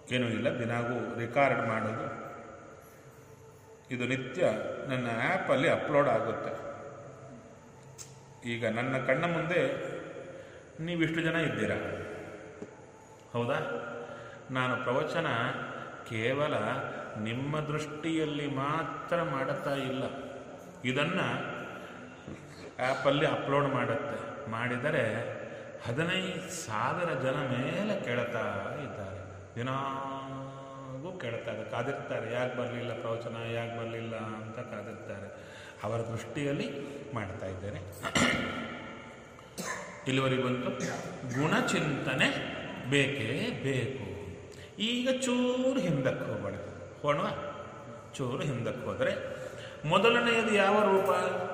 ಏನೂ ಇಲ್ಲ, ದಿನಾಗೂ ರೆಕಾರ್ಡ್ ಮಾಡೋದು. ಇದು ನಿತ್ಯ ನನ್ನ ಆ್ಯಪಲ್ಲಿ ಅಪ್ಲೋಡ್ ಆಗುತ್ತೆ. ಈಗ ನನ್ನ ಕಣ್ಣ ಮುಂದೆ ನೀವಿಷ್ಟು ಜನ ಇದ್ದೀರಾ, ಹೌದಾ? ನಾನು ಪ್ರವಚನ ಕೇವಲ ನಿಮ್ಮ ದೃಷ್ಟಿಯಲ್ಲಿ ಮಾತ್ರ ಮಾಡುತ್ತಾ ಇಲ್ಲ, ಇದನ್ನು ಆ್ಯಪಲ್ಲಿ ಅಪ್ಲೋಡ್ ಮಾಡುತ್ತೆ. ಮಾಡಿದರೆ 15,000 ಜನ ಮೇಲೆ ಕೇಳ್ತಾ ಇದ್ದಾರೆ, ದಿನಾಗೂ ಕೇಳ್ತಾರೆ, ಕಾದಿರ್ತಾರೆ. ಯಾಕೆ ಬರಲಿಲ್ಲ ಪ್ರವಚನ, ಯಾಕೆ ಬರಲಿಲ್ಲ ಅಂತ ಕಾದಿರ್ತಾರೆ. ಅವರ ದೃಷ್ಟಿಯಲ್ಲಿ ಮಾಡ್ತಾ ಇದ್ದೇನೆ. ಇಲ್ಲಿವರೆಗೆ ಬಂತು ಗುಣಚಿಂತನೆ ಬೇಕೇ ಬೇಕು. ಈಗ ಚೂರು ಹಿಂದಕ್ಕೆ ಹೋಗೋಣ. ಚೂರು ಹಿಂದಕ್ಕೆ ಹೋದರೆ ಮೊದಲನೆಯದು ಯಾವ ರೂಪ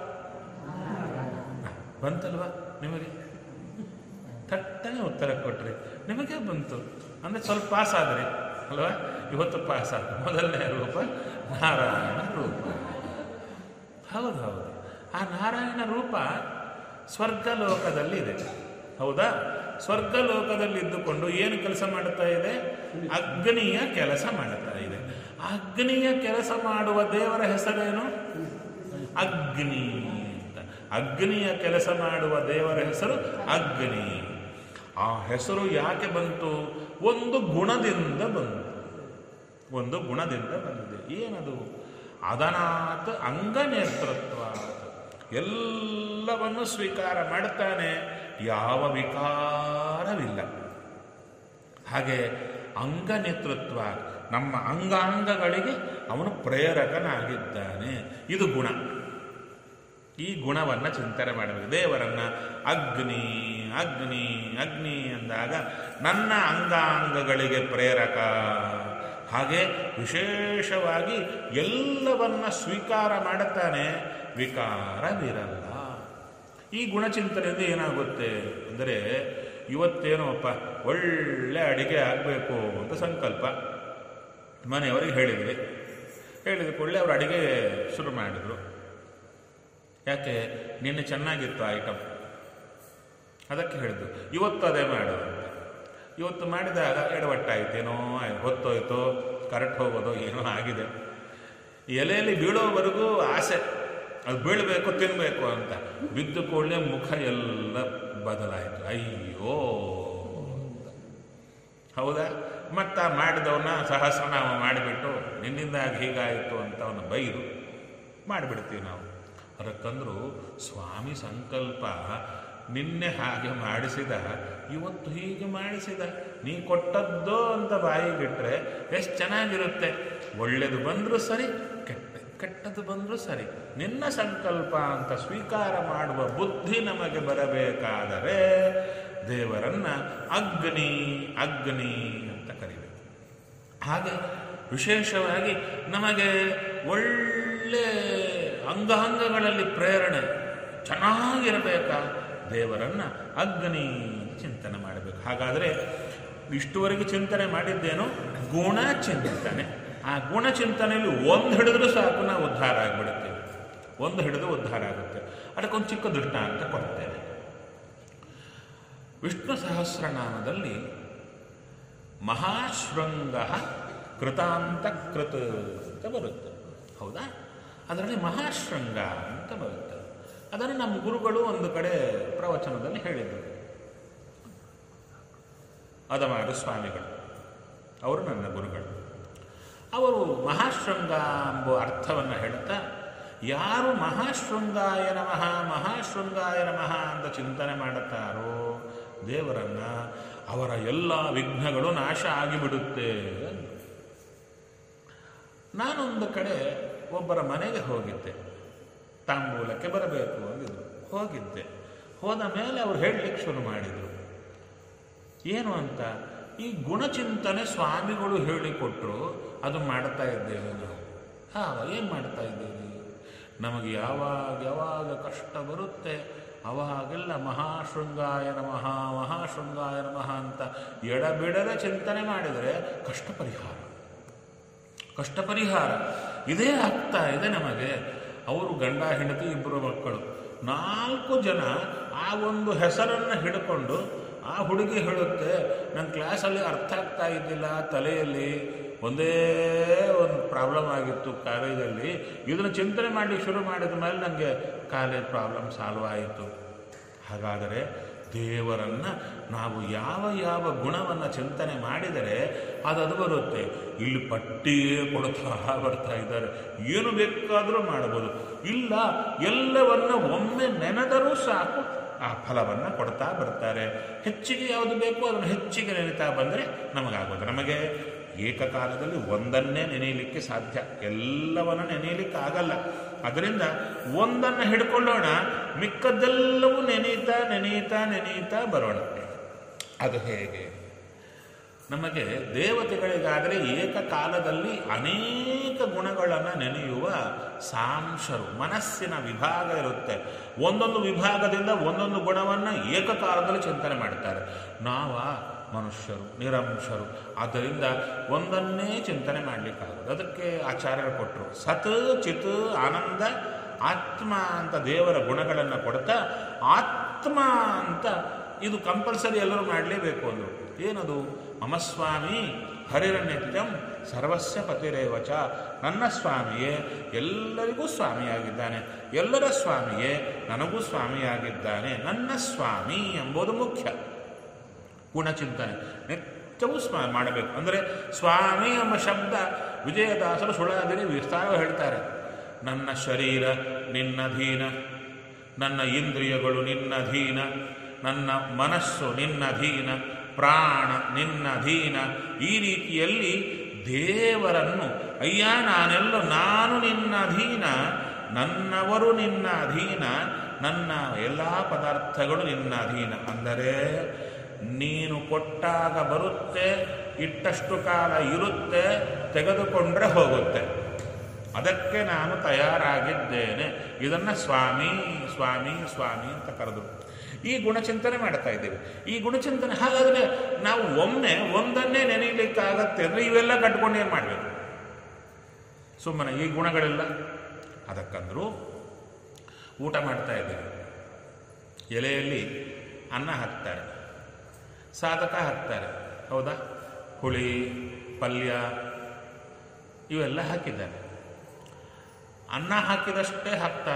ಬಂತಲ್ವಾ ನಿಮಗೆ? ಥಟ್ಟನೆ ಉತ್ತರ ಕೊಟ್ರಿ, ನಿಮಗೆ ಬಂತು ಅಂದರೆ ಸ್ವಲ್ಪ ಪಾಸ್ ಆದ್ರಿ ಅಲ್ವಾ? ಇವತ್ತು ಪಾಸ್ ಆದ ಮೊದಲನೇ ರೂಪ ನಾರಾಯಣ ರೂಪ. ಹೌದು, ಆ ನಾರಾಯಣ ರೂಪ ಸ್ವರ್ಗಲೋಕದಲ್ಲಿದೆ, ಹೌದಾ? ಸ್ವರ್ಗಲೋಕದಲ್ಲಿ ಇದ್ದುಕೊಂಡು ಏನು ಕೆಲಸ ಮಾಡುತ್ತಾ ಇದೆ? ಅಗ್ನಿಯ ಕೆಲಸ ಮಾಡುತ್ತಾ ಇದೆ. ಅಗ್ನಿಯ ಕೆಲಸ ಮಾಡುವ ದೇವರ ಹೆಸರೇನು? ಅಗ್ನಿ ಅಂತ. ಅಗ್ನಿಯ ಕೆಲಸ ಮಾಡುವ ದೇವರ ಹೆಸರು ಅಗ್ನಿ. ಆ ಹೆಸರು ಯಾಕೆ ಬಂತು? ಒಂದು ಗುಣದಿಂದ ಬಂತು. ಒಂದು ಗುಣದಿಂದ ಬಂದಿದೆ. ಏನದು? ಅದನಾತ್ ಅಂಗನೇತೃತ್ವ. ಎಲ್ಲವನ್ನು ಸ್ವೀಕಾರ ಮಾಡುತ್ತಾನೆ, ಯಾವ ವಿಕಾರವಿಲ್ಲ. ಹಾಗೆ ಅಂಗನೇತೃತ್ವ, ನಮ್ಮ ಅಂಗಾಂಗಗಳಿಗೆ ಅವನು ಪ್ರೇರಕನಾಗಿದ್ದಾನೆ. ಇದು ಗುಣ. ಈ ಗುಣವನ್ನು ಚಿಂತನೆ ಮಾಡಬೇಕು. ದೇವರನ್ನ ಅಗ್ನಿ ಅಗ್ನಿ ಅಗ್ನಿ ಅಂದಾಗ ನನ್ನ ಅಂಗಾಂಗಗಳಿಗೆ ಪ್ರೇರಕ. ಹಾಗೆ ವಿಶೇಷವಾಗಿ ಎಲ್ಲವನ್ನ ಸ್ವೀಕಾರ ಮಾಡುತ್ತಾನೆ, ವಿಕಾರವಿರಲ್ಲ. ಈ ಗುಣಚಿಂತನೆಯಿಂದ ಏನಾಗುತ್ತೆ ಅಂದರೆ, ಇವತ್ತೇನೋಪ್ಪ ಒಳ್ಳೆ ಅಡಿಗೆ ಆಗಬೇಕು ಅಂತ ಸಂಕಲ್ಪ ಮನೆಯವರಿಗೆ ಹೇಳಿದ ಕೂಡಲೇ ಅವರು ಅಡಿಗೆ ಶುರು ಮಾಡಿದರು. ಯಾಕೆ? ನಿನ್ನೆ ಚೆನ್ನಾಗಿತ್ತು ಐಟಮ್, ಅದಕ್ಕೆ ಹೇಳಿದ್ದು ಇವತ್ತು ಅದೇ ಮಾಡು ಅಂತ. ಇವತ್ತು ಮಾಡಿದಾಗ ಎಡವಟ್ಟಾಯ್ತೇನೋ, ಹೊತ್ತೋಯ್ತೋ, ಕರೆಕ್ಟ್ ಹೋಗೋದು ಏನೋ ಆಗಿದೆ. ಎಲೆಯಲ್ಲಿ ಬೀಳೋವರೆಗೂ ಆಸೆ, ಅದು ಬೀಳಬೇಕು ತಿನ್ನಬೇಕು ಅಂತ. ಬಿದ್ದು ಕೂಡಲೇ ಮುಖ ಎಲ್ಲ ಬದಲಾಯಿತು, ಅಯ್ಯೋ. ಹೌದಾ? ಮತ್ತು ಮಾಡಿದವನ್ನ ಸಹಸ್ರನಾಮ ಮಾಡಿಬಿಟ್ಟು ನಿನ್ನಿಂದಾಗಿ ಹೀಗಾಯಿತು ಅಂತ ಅವನು ಬೈದು ಮಾಡಿಬಿಡ್ತೀವಿ ನಾವು. ಅದಕ್ಕಂದ್ರು ಸ್ವಾಮಿ ಸಂಕಲ್ಪ ನಿನ್ನೆ ಹಾಗೆ ಮಾಡಿಸಿದ, ಇವತ್ತು ಹೀಗೆ ಮಾಡಿಸಿದ, ನೀ ಕೊಟ್ಟದ್ದೋ ಅಂತ ಬಾಯಿಗಿಟ್ರೆ ಎಷ್ಟು ಚೆನ್ನಾಗಿರುತ್ತೆ. ಒಳ್ಳೆಯದು ಬಂದರೂ ಸರಿ, ಕೆಟ್ಟದ್ದು ಬಂದರೂ ಸರಿ, ನಿನ್ನ ಸಂಕಲ್ಪ ಅಂತ ಸ್ವೀಕಾರ ಮಾಡುವ ಬುದ್ಧಿ ನಮಗೆ ಬರಬೇಕಾದರೆ ದೇವರನ್ನ ಅಗ್ನಿ ಅಗ್ನಿ ಅಂತ ಕರೀಬೇಕು. ಹಾಗೆ ವಿಶೇಷವಾಗಿ ನಮಗೆ ಒಳ್ಳೆ ಅಂಗಾಂಗಗಳಲ್ಲಿ ಪ್ರೇರಣೆ ಚೆನ್ನಾಗಿರಬೇಕಾ, ದೇವರನ್ನ ಅಗ್ನಿ ಚಿಂತನೆ ಮಾಡಬೇಕು. ಹಾಗಾದರೆ ಇಷ್ಟುವರೆಗೆ ಚಿಂತನೆ ಮಾಡಿದ್ದೇನು? ಗುಣ ಚಿಂತನೆ. ಆ ಗುಣ ಚಿಂತನೆಯಲ್ಲಿ ಒಂದು ಹಿಡಿದ್ರೂ ಸಾಕು, ನಾವು ಉದ್ಧಾರ ಆಗಿಬಿಡುತ್ತೇವೆ. ಒಂದು ಹಿಡಿದು ಉದ್ಧಾರ ಆಗುತ್ತೆ. ಅದಕ್ಕೊಂದು ಚಿಕ್ಕ ದೃಷ್ಟಾಂತ ಕೊಡ್ತೇನೆ. ವಿಷ್ಣು ಸಹಸ್ರನಾಮದಲ್ಲಿ ಮಹಾಶೃಂಗ ಕೃತಾಂತ ಕೃತ ಅಂತ ಬರುತ್ತೆ, ಹೌದಾ? ಅದರಲ್ಲಿ ಮಹಾಶೃಂಗ ಅಂತ ಬರುತ್ತೆ. ಅದನ್ನು ನಮ್ಮ ಗುರುಗಳು ಒಂದು ಕಡೆ ಪ್ರವಚನದಲ್ಲಿ ಹೇಳಿದರು. ಅದಮಾರು ಸ್ವಾಮಿಗಳು, ಅವರು ನನ್ನ ಗುರುಗಳು. ಅವರು ಮಹಾಶೃಂಗ ಎಂಬ ಅರ್ಥವನ್ನು ಹೇಳುತ್ತಾ, ಯಾರು ಮಹಾಶೃಂಗಾಯ ನಮಃ ಮಹಾಶೃಂಗಾಯ ನಮಃ ಅಂತ ಚಿಂತನೆ ಮಾಡುತ್ತಾರೋ ದೇವರನ್ನ, ಅವರ ಎಲ್ಲ ವಿಘ್ನಗಳು ನಾಶ ಆಗಿಬಿಡುತ್ತೆ. ನಾನೊಂದು ಕಡೆ ಒಬ್ಬರ ಮನೆಗೆ ಹೋಗಿದ್ದೆ, ತಾಂಬೂಲಕ್ಕೆ ಬರಬೇಕು ಅಂದಿದ್ರು. ಹೋಗಿದ್ದೆ. ಹೋದ ಮೇಲೆ ಅವರು ಹೇಳಲಿಕ್ಕೆ ಶುರು ಮಾಡಿದರು. ಏನು ಅಂತ? ಈ ಗುಣಚಿಂತನೆ ಸ್ವಾಮಿಗಳು ಹೇಳಿಕೊಟ್ರು, ಅದು ಮಾಡ್ತಾ ಇದ್ದೇವೆ ನಾವು. ಏನು ಮಾಡ್ತಾ ಇದ್ದೇವೆ? ನಮಗೆ ಯಾವಾಗ ಕಷ್ಟ ಬರುತ್ತೆ ಅವಾಗೆಲ್ಲ ಮಹಾಶೃಂಗಾಯ ನಮಃ ಮಹಾಶೃಂಗಾಯ ನಮಃ ಅಂತ ಎಡಬಿಡದೆ ಚಿಂತನೆ ಮಾಡಿದರೆ ಕಷ್ಟ ಪರಿಹಾರ ಇದೇ ಆಗ್ತಾ ಇದೆ ನಮಗೆ. ಅವರು ಗಂಡ ಹೆಂಡತಿ 2 ಮಕ್ಕಳು, 4 ಜನ ಆ ಒಂದು ಹೆಸರನ್ನು ಹಿಡ್ಕೊಂಡು ಆ ಹುಡುಗಿ ಹೇಳುತ್ತೆ, ನನ್ನ ಕ್ಲಾಸಲ್ಲಿ ಅರ್ಥ ಆಗ್ತಾ ಇದ್ದಿಲ್ಲ, ತಲೆಯಲ್ಲಿ ಒಂದೇ ಒಂದು ಪ್ರಾಬ್ಲಮ್ ಆಗಿತ್ತು ಕಾಲೇಜಲ್ಲಿ, ಇದನ್ನು ಚಿಂತನೆ ಮಾಡಿ ಶುರು ಮಾಡಿದ ಮೇಲೆ ನನಗೆ ಕಾಲೇಜ್ ಪ್ರಾಬ್ಲಮ್ ಸಾಲ್ವ್ ಆಯಿತು. ಹಾಗಾದರೆ ದೇವರನ್ನು ನಾವು ಯಾವ ಯಾವ ಗುಣವನ್ನು ಚಿಂತನೆ ಮಾಡಿದರೆ ಅದು ಬರುತ್ತೆ. ಇಲ್ಲಿ ಪಟ್ಟಿಯೇ ಕೊಡ್ತಾ ಬರ್ತಾ ಇದ್ದಾರೆ, ಏನು ಬೇಕಾದರೂ ಮಾಡಬಹುದು. ಇಲ್ಲ, ಎಲ್ಲವನ್ನು ಒಮ್ಮೆ ನೆನೆದರೂ ಸಾಕು, ಆ ಫಲವನ್ನು ಕೊಡ್ತಾ ಬರ್ತಾರೆ. ಹೆಚ್ಚಿಗೆ ಯಾವುದು ಬೇಕೋ ಅದನ್ನು ಹೆಚ್ಚಿಗೆ ನೆನೀತಾ ಬಂದರೆ ನಮಗಾಗೋದು. ನಮಗೆ ಏಕಕಾಲದಲ್ಲಿ ಒಂದನ್ನೇ ನೆನೆಯಲಿಕ್ಕೆ ಸಾಧ್ಯ, ಎಲ್ಲವನ್ನು ನೆನೆಯಲಿಕ್ಕೆ ಆಗಲ್ಲ. ಅದರಿಂದ ಒಂದನ್ನು ಹಿಡ್ಕೊಳ್ಳೋಣ, ಮಿಕ್ಕದ್ದೆಲ್ಲವೂ ನೆನೀತಾ ನೆನೀತಾ ನೆನೀತಾ ಬರೋಣ. ಅದು ಹೇಗೆ? ನಮಗೆ ದೇವತೆಗಳಿಗಾದರೆ ಏಕಕಾಲದಲ್ಲಿ ಅನೇಕ ಗುಣಗಳನ್ನು ನೆನೆಯುವ ಸಾಂಶರು, ಮನಸ್ಸಿನ ವಿಭಾಗ ಇರುತ್ತೆ. ಒಂದೊಂದು ವಿಭಾಗದಿಂದ ಒಂದೊಂದು ಗುಣವನ್ನು ಏಕಕಾಲದಲ್ಲಿ ಚಿಂತನೆ ಮಾಡ್ತಾರೆ. ಮನುಷ್ಯರು ನಿರಂಶರು, ಆದ್ದರಿಂದ ಒಂದನ್ನೇ ಚಿಂತನೆ ಮಾಡಲಿಕ್ಕಾಗೋದು. ಅದಕ್ಕೆ ಆಚಾರ್ಯರು ಕೊಟ್ಟರು, ಸತ್ ಚಿತ್ ಆನಂದ ಆತ್ಮ ಅಂತ ದೇವರ ಗುಣಗಳನ್ನು ಕೊಡ್ತಾ, ಆತ್ಮ ಅಂತ ಇದು ಕಂಪಲ್ಸರಿ ಎಲ್ಲರೂ ಮಾಡಲೇಬೇಕು ಅಂದರು. ಏನದು? ಮಮ ಸ್ವಾಮಿ ಹರಿರನ್ಯತ್ಯಂ ಸರ್ವಸ್ಯ ಪತಿರೇವಚ. ನನ್ನ ಸ್ವಾಮಿಯೇ ಎಲ್ಲರಿಗೂ ಸ್ವಾಮಿಯಾಗಿದ್ದಾನೆ, ಎಲ್ಲರ ಸ್ವಾಮಿಯೇ ನನಗೂ ಸ್ವಾಮಿಯಾಗಿದ್ದಾನೆ. ನನ್ನ ಸ್ವಾಮಿ ಎಂಬುದು ಮುಖ್ಯ. ಗುಣಚಿಂತನೆ ನಿತ್ಯವೂ ಮಾಡಬೇಕು. ಅಂದರೆ ಸ್ವಾಮಿ ಎಂಬ ಶಬ್ದ ವಿಜಯದಾಸರು ಸುಳಾದಿರಿ ವಿಸ್ತಾರವಾಗಿ ಹೇಳ್ತಾರೆ. ನನ್ನ ಶರೀರ ನಿನ್ನಧೀನ, ನನ್ನ ಇಂದ್ರಿಯಗಳು ನಿನ್ನಧೀನ, ನನ್ನ ಮನಸ್ಸು ನಿನ್ನಧೀನ, ಪ್ರಾಣ ನಿನ್ನಧೀನ. ಈ ರೀತಿಯಲ್ಲಿ ದೇವರನ್ನು, ಅಯ್ಯ ನಾನೆಲ್ಲೋ ನಾನು ನಿನ್ನ ಅಧೀನ, ನನ್ನವರು ನಿನ್ನ ಅಧೀನ, ನನ್ನ ಎಲ್ಲ ಪದಾರ್ಥಗಳು ನಿನ್ನ ಅಧೀನ. ಅಂದರೆ ನೀನು ಕೊಟ್ಟಾಗ ಬರುತ್ತೆ, ಇಟ್ಟಷ್ಟು ಕಾಲ ಇರುತ್ತೆ, ತೆಗೆದುಕೊಂಡ್ರೆ ಹೋಗುತ್ತೆ. ಅದಕ್ಕೆ ನಾನು ತಯಾರಾಗಿದ್ದೇನೆ. ಇದನ್ನು ಸ್ವಾಮಿ ಸ್ವಾಮಿ ಸ್ವಾಮಿ ಅಂತ ಕರೆದು ಈ ಗುಣಚಿಂತನೆ ಮಾಡ್ತಾ ಇದ್ದೇವೆ. ಈ ಗುಣಚಿಂತನೆ ಹಾಗಾದರೆ ನಾವು ಒಮ್ಮೆ ಒಂದನ್ನೇ ನೆನೀಲಿಕ್ಕಾಗತ್ತೆ ಅಂದರೆ ಇವೆಲ್ಲ ಕಟ್ಕೊಂಡು ಏನು ಮಾಡಬೇಕು? ಸುಮ್ಮನೆ ಈ ಗುಣಗಳೆಲ್ಲ. ಅದಕ್ಕಂದ್ರು ಊಟ ಮಾಡ್ತಾ ಇದ್ದೇವೆ, ಎಲೆಯಲ್ಲಿ ಅನ್ನ ಹಾಕ್ತಾರೆ, ಸಾಧಕ ಹಾಕ್ತಾರೆ, ಹೌದಾ? ಹುಳಿ ಪಲ್ಯ ಇವೆಲ್ಲ ಹಾಕಿದ್ದಾರೆ. ಅನ್ನ ಹಾಕಿದಷ್ಟೇ ಹಾಕ್ತಾರ,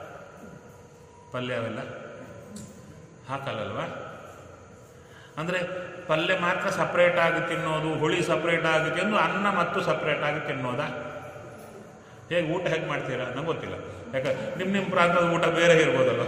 ಪಲ್ಯ ಅವೆಲ್ಲ ಹಾಕಲ್ಲಲ್ವ? ಅಂದರೆ ಪಲ್ಯ ಮಾತ್ರ ಸಪ್ರೇಟಾಗಿ ತಿನ್ನೋದು, ಹುಳಿ ಸಪ್ರೇಟಾಗಿ ತಿನ್ನೋದು, ಅನ್ನ ಮತ್ತು ಸಪ್ರೇಟಾಗಿ ತಿನ್ನೋದಾ? ಹೇಗೆ ಊಟ ಹೇಗೆ ಮಾಡ್ತೀರಾ ನಂಗೆ ಗೊತ್ತಿಲ್ಲ. ಯಾಕಂದ್ರೆ ನಿಮ್ಮ ಪ್ರಾಂತದ ಊಟ ಬೇರೆ ಇರ್ಬೋದಲ್ವ.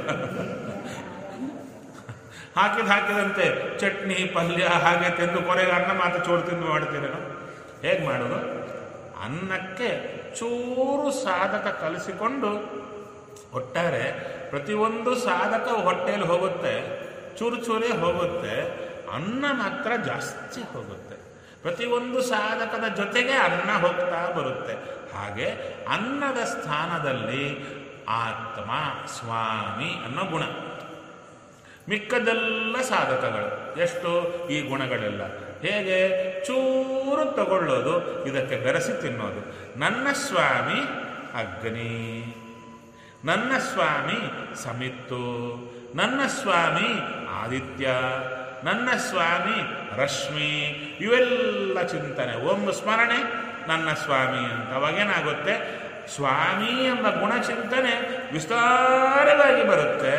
ಹಾಕಿದಂತೆ ಚಟ್ನಿ ಪಲ್ಯ ಹಾಗೆ ತಿಂದು ಕೊನೆಗೆ ಅನ್ನ ಮಾತ್ರ ಚೂರು ತಿಂದು ಮಾಡ್ತೀರೇನೋ? ಹೇಗೆ ಮಾಡೋದು? ಅನ್ನಕ್ಕೆ ಚೂರು ಸಾಧಕ ಕಲಿಸಿಕೊಂಡು, ಒಟ್ಟಾರೆ ಪ್ರತಿಯೊಂದು ಸಾಧಕ ಹೊಟ್ಟೆಯಲ್ಲಿ ಹೋಗುತ್ತೆ, ಚೂರು ಚೂರೇ ಹೋಗುತ್ತೆ, ಅನ್ನ ಮಾತ್ರ ಜಾಸ್ತಿ ಹೋಗುತ್ತೆ. ಪ್ರತಿಯೊಂದು ಸಾಧಕದ ಜೊತೆಗೆ ಅನ್ನ ಹೋಗ್ತಾ ಬರುತ್ತೆ. ಹಾಗೆ ಅನ್ನದ ಸ್ಥಾನದಲ್ಲಿ ಆತ್ಮ ಸ್ವಾಮಿ ಅನ್ನೋ ಗುಣ, ಮಿಕ್ಕದೆಲ್ಲ ಸಾಧಕಗಳು. ಎಷ್ಟು? ಈ ಗುಣಗಳೆಲ್ಲ ಹೇಗೆ? ಚೂರು ತಗೊಳ್ಳೋದು, ಇದಕ್ಕೆ ಬೆರೆಸಿ ತಿನ್ನೋದು. ನನ್ನ ಸ್ವಾಮಿ ಅಗ್ನಿ, ನನ್ನ ಸ್ವಾಮಿ ಸಮಿತ್ತು, ನನ್ನ ಸ್ವಾಮಿ ಆದಿತ್ಯ, ನನ್ನ ಸ್ವಾಮಿ ರಶ್ಮಿ. ಇವೆಲ್ಲ ಚಿಂತನೆ, ಒಂದು ಸ್ಮರಣೆ ನನ್ನ ಸ್ವಾಮಿ ಅಂತ. ಅವಾಗೇನಾಗುತ್ತೆ? ಸ್ವಾಮಿ ಎಂಬ ಗುಣಚಿಂತನೆ ವಿಸ್ತಾರವಾಗಿ ಬರುತ್ತೆ.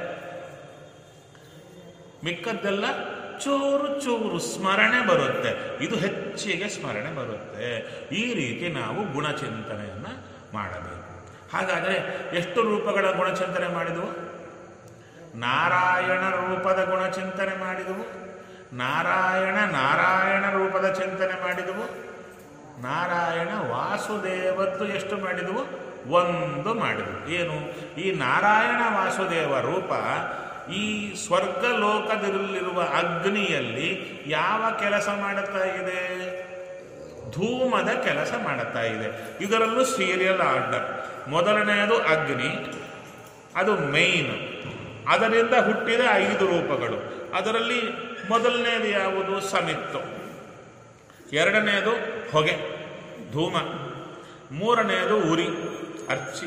ಮಿಕ್ಕದ್ದೆಲ್ಲ ಚೂರು ಚೂರು ಸ್ಮರಣೆ ಬರುತ್ತೆ, ಇದು ಹೆಚ್ಚಿಗೆ ಸ್ಮರಣೆ ಬರುತ್ತೆ. ಈ ರೀತಿ ನಾವು ಗುಣಚಿಂತನೆಯನ್ನು ಮಾಡಬೇಕು. ಹಾಗಾದರೆ ಎಷ್ಟು ರೂಪಗಳ ಗುಣಚಿಂತನೆ ಮಾಡಿದವು? ನಾರಾಯಣ ರೂಪದ ಗುಣಚಿಂತನೆ ಮಾಡಿದವು, ನಾರಾಯಣ ರೂಪದ ಚಿಂತನೆ ಮಾಡಿದವು, ನಾರಾಯಣ ವಾಸುದೇವದ್ದು ಎಷ್ಟು ಮಾಡಿದವು? ಒಂದು ಮಾಡಿದವು. ಏನು? ಈ ನಾರಾಯಣ ವಾಸುದೇವ ರೂಪ ಈ ಸ್ವರ್ಗಲೋಕದಲ್ಲಿರುವ ಅಗ್ನಿಯಲ್ಲಿ ಯಾವ ಕೆಲಸ ಮಾಡುತ್ತಾ ಇದೆ? ಧೂಮದ ಕೆಲಸ ಮಾಡುತ್ತಾ ಇದೆ. ಇದರಲ್ಲೂ ಸೀರಿಯಲ್ ಆರ್ಡರ್. ಮೊದಲನೆಯದು ಅಗ್ನಿ, ಅದು ಮೈನ್. ಅದರಿಂದ ಹುಟ್ಟಿದ 5 ರೂಪಗಳು. ಅದರಲ್ಲಿ ಮೊದಲನೆಯದು ಯಾವುದು? ಸಮಿತ್ತು. ಎರಡನೆಯದು ಹೊಗೆ ಧೂಮ. ಮೂರನೆಯದು ಉರಿ ಅರ್ಚಿ.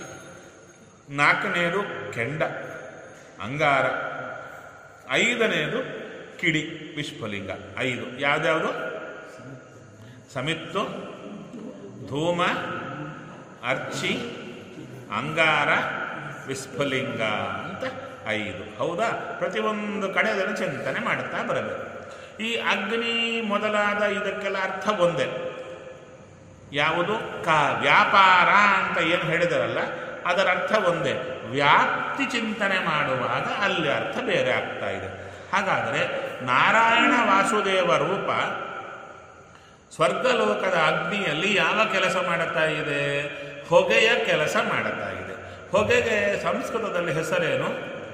ನಾಲ್ಕನೆಯದು ಕೆಂಡ ಅಂಗಾರ. 5ನೆಯದು ಕಿಡಿ ವಿಸ್ಫುಲಿಂಗ 5. ಯಾವ್ದ್ಯಾವುದು? ಸಮಿತ್ತು, ಧೂಮ, ಅರ್ಚಿ, ಅಂಗಾರ, ವಿಸ್ಫುಲಿಂಗ ಅಂತ 5. ಹೌದಾ? ಪ್ರತಿಯೊಂದು ಕಡೆ ಅದನ್ನು ಚಿಂತನೆ ಮಾಡುತ್ತಾ ಬರಬೇಕು. ಈ ಅಗ್ನಿ ಮೊದಲಾದ ಇದಕ್ಕೆಲ್ಲ ಅರ್ಥ ಒಂದೇ. ಯಾವುದು? ವ್ಯಾಪಾರ ಅಂತ ಏನು ಹೇಳಿದಾರಲ್ಲ ಅದರ ಅರ್ಥ ಒಂದೇ. ವ್ಯಾಪ್ತಿ ಚಿಂತನೆ ಮಾಡುವಾಗ ಅಲ್ಲಿ ಅರ್ಥ ಬೇರೆ ಆಗ್ತಾ ಇದೆ. ಹಾಗಾದರೆ ನಾರಾಯಣ ವಾಸುದೇವ ರೂಪ ಸ್ವರ್ಗಲೋಕದ ಅಗ್ನಿಯಲ್ಲಿ ಯಾವ ಕೆಲಸ ಮಾಡುತ್ತಾ ಇದೆ? ಹೊಗೆಯ ಕೆಲಸ ಮಾಡುತ್ತಾ ಇದೆ. ಹೊಗೆಗೆ ಸಂಸ್ಕೃತದಲ್ಲಿ ಹೆಸರೇನು?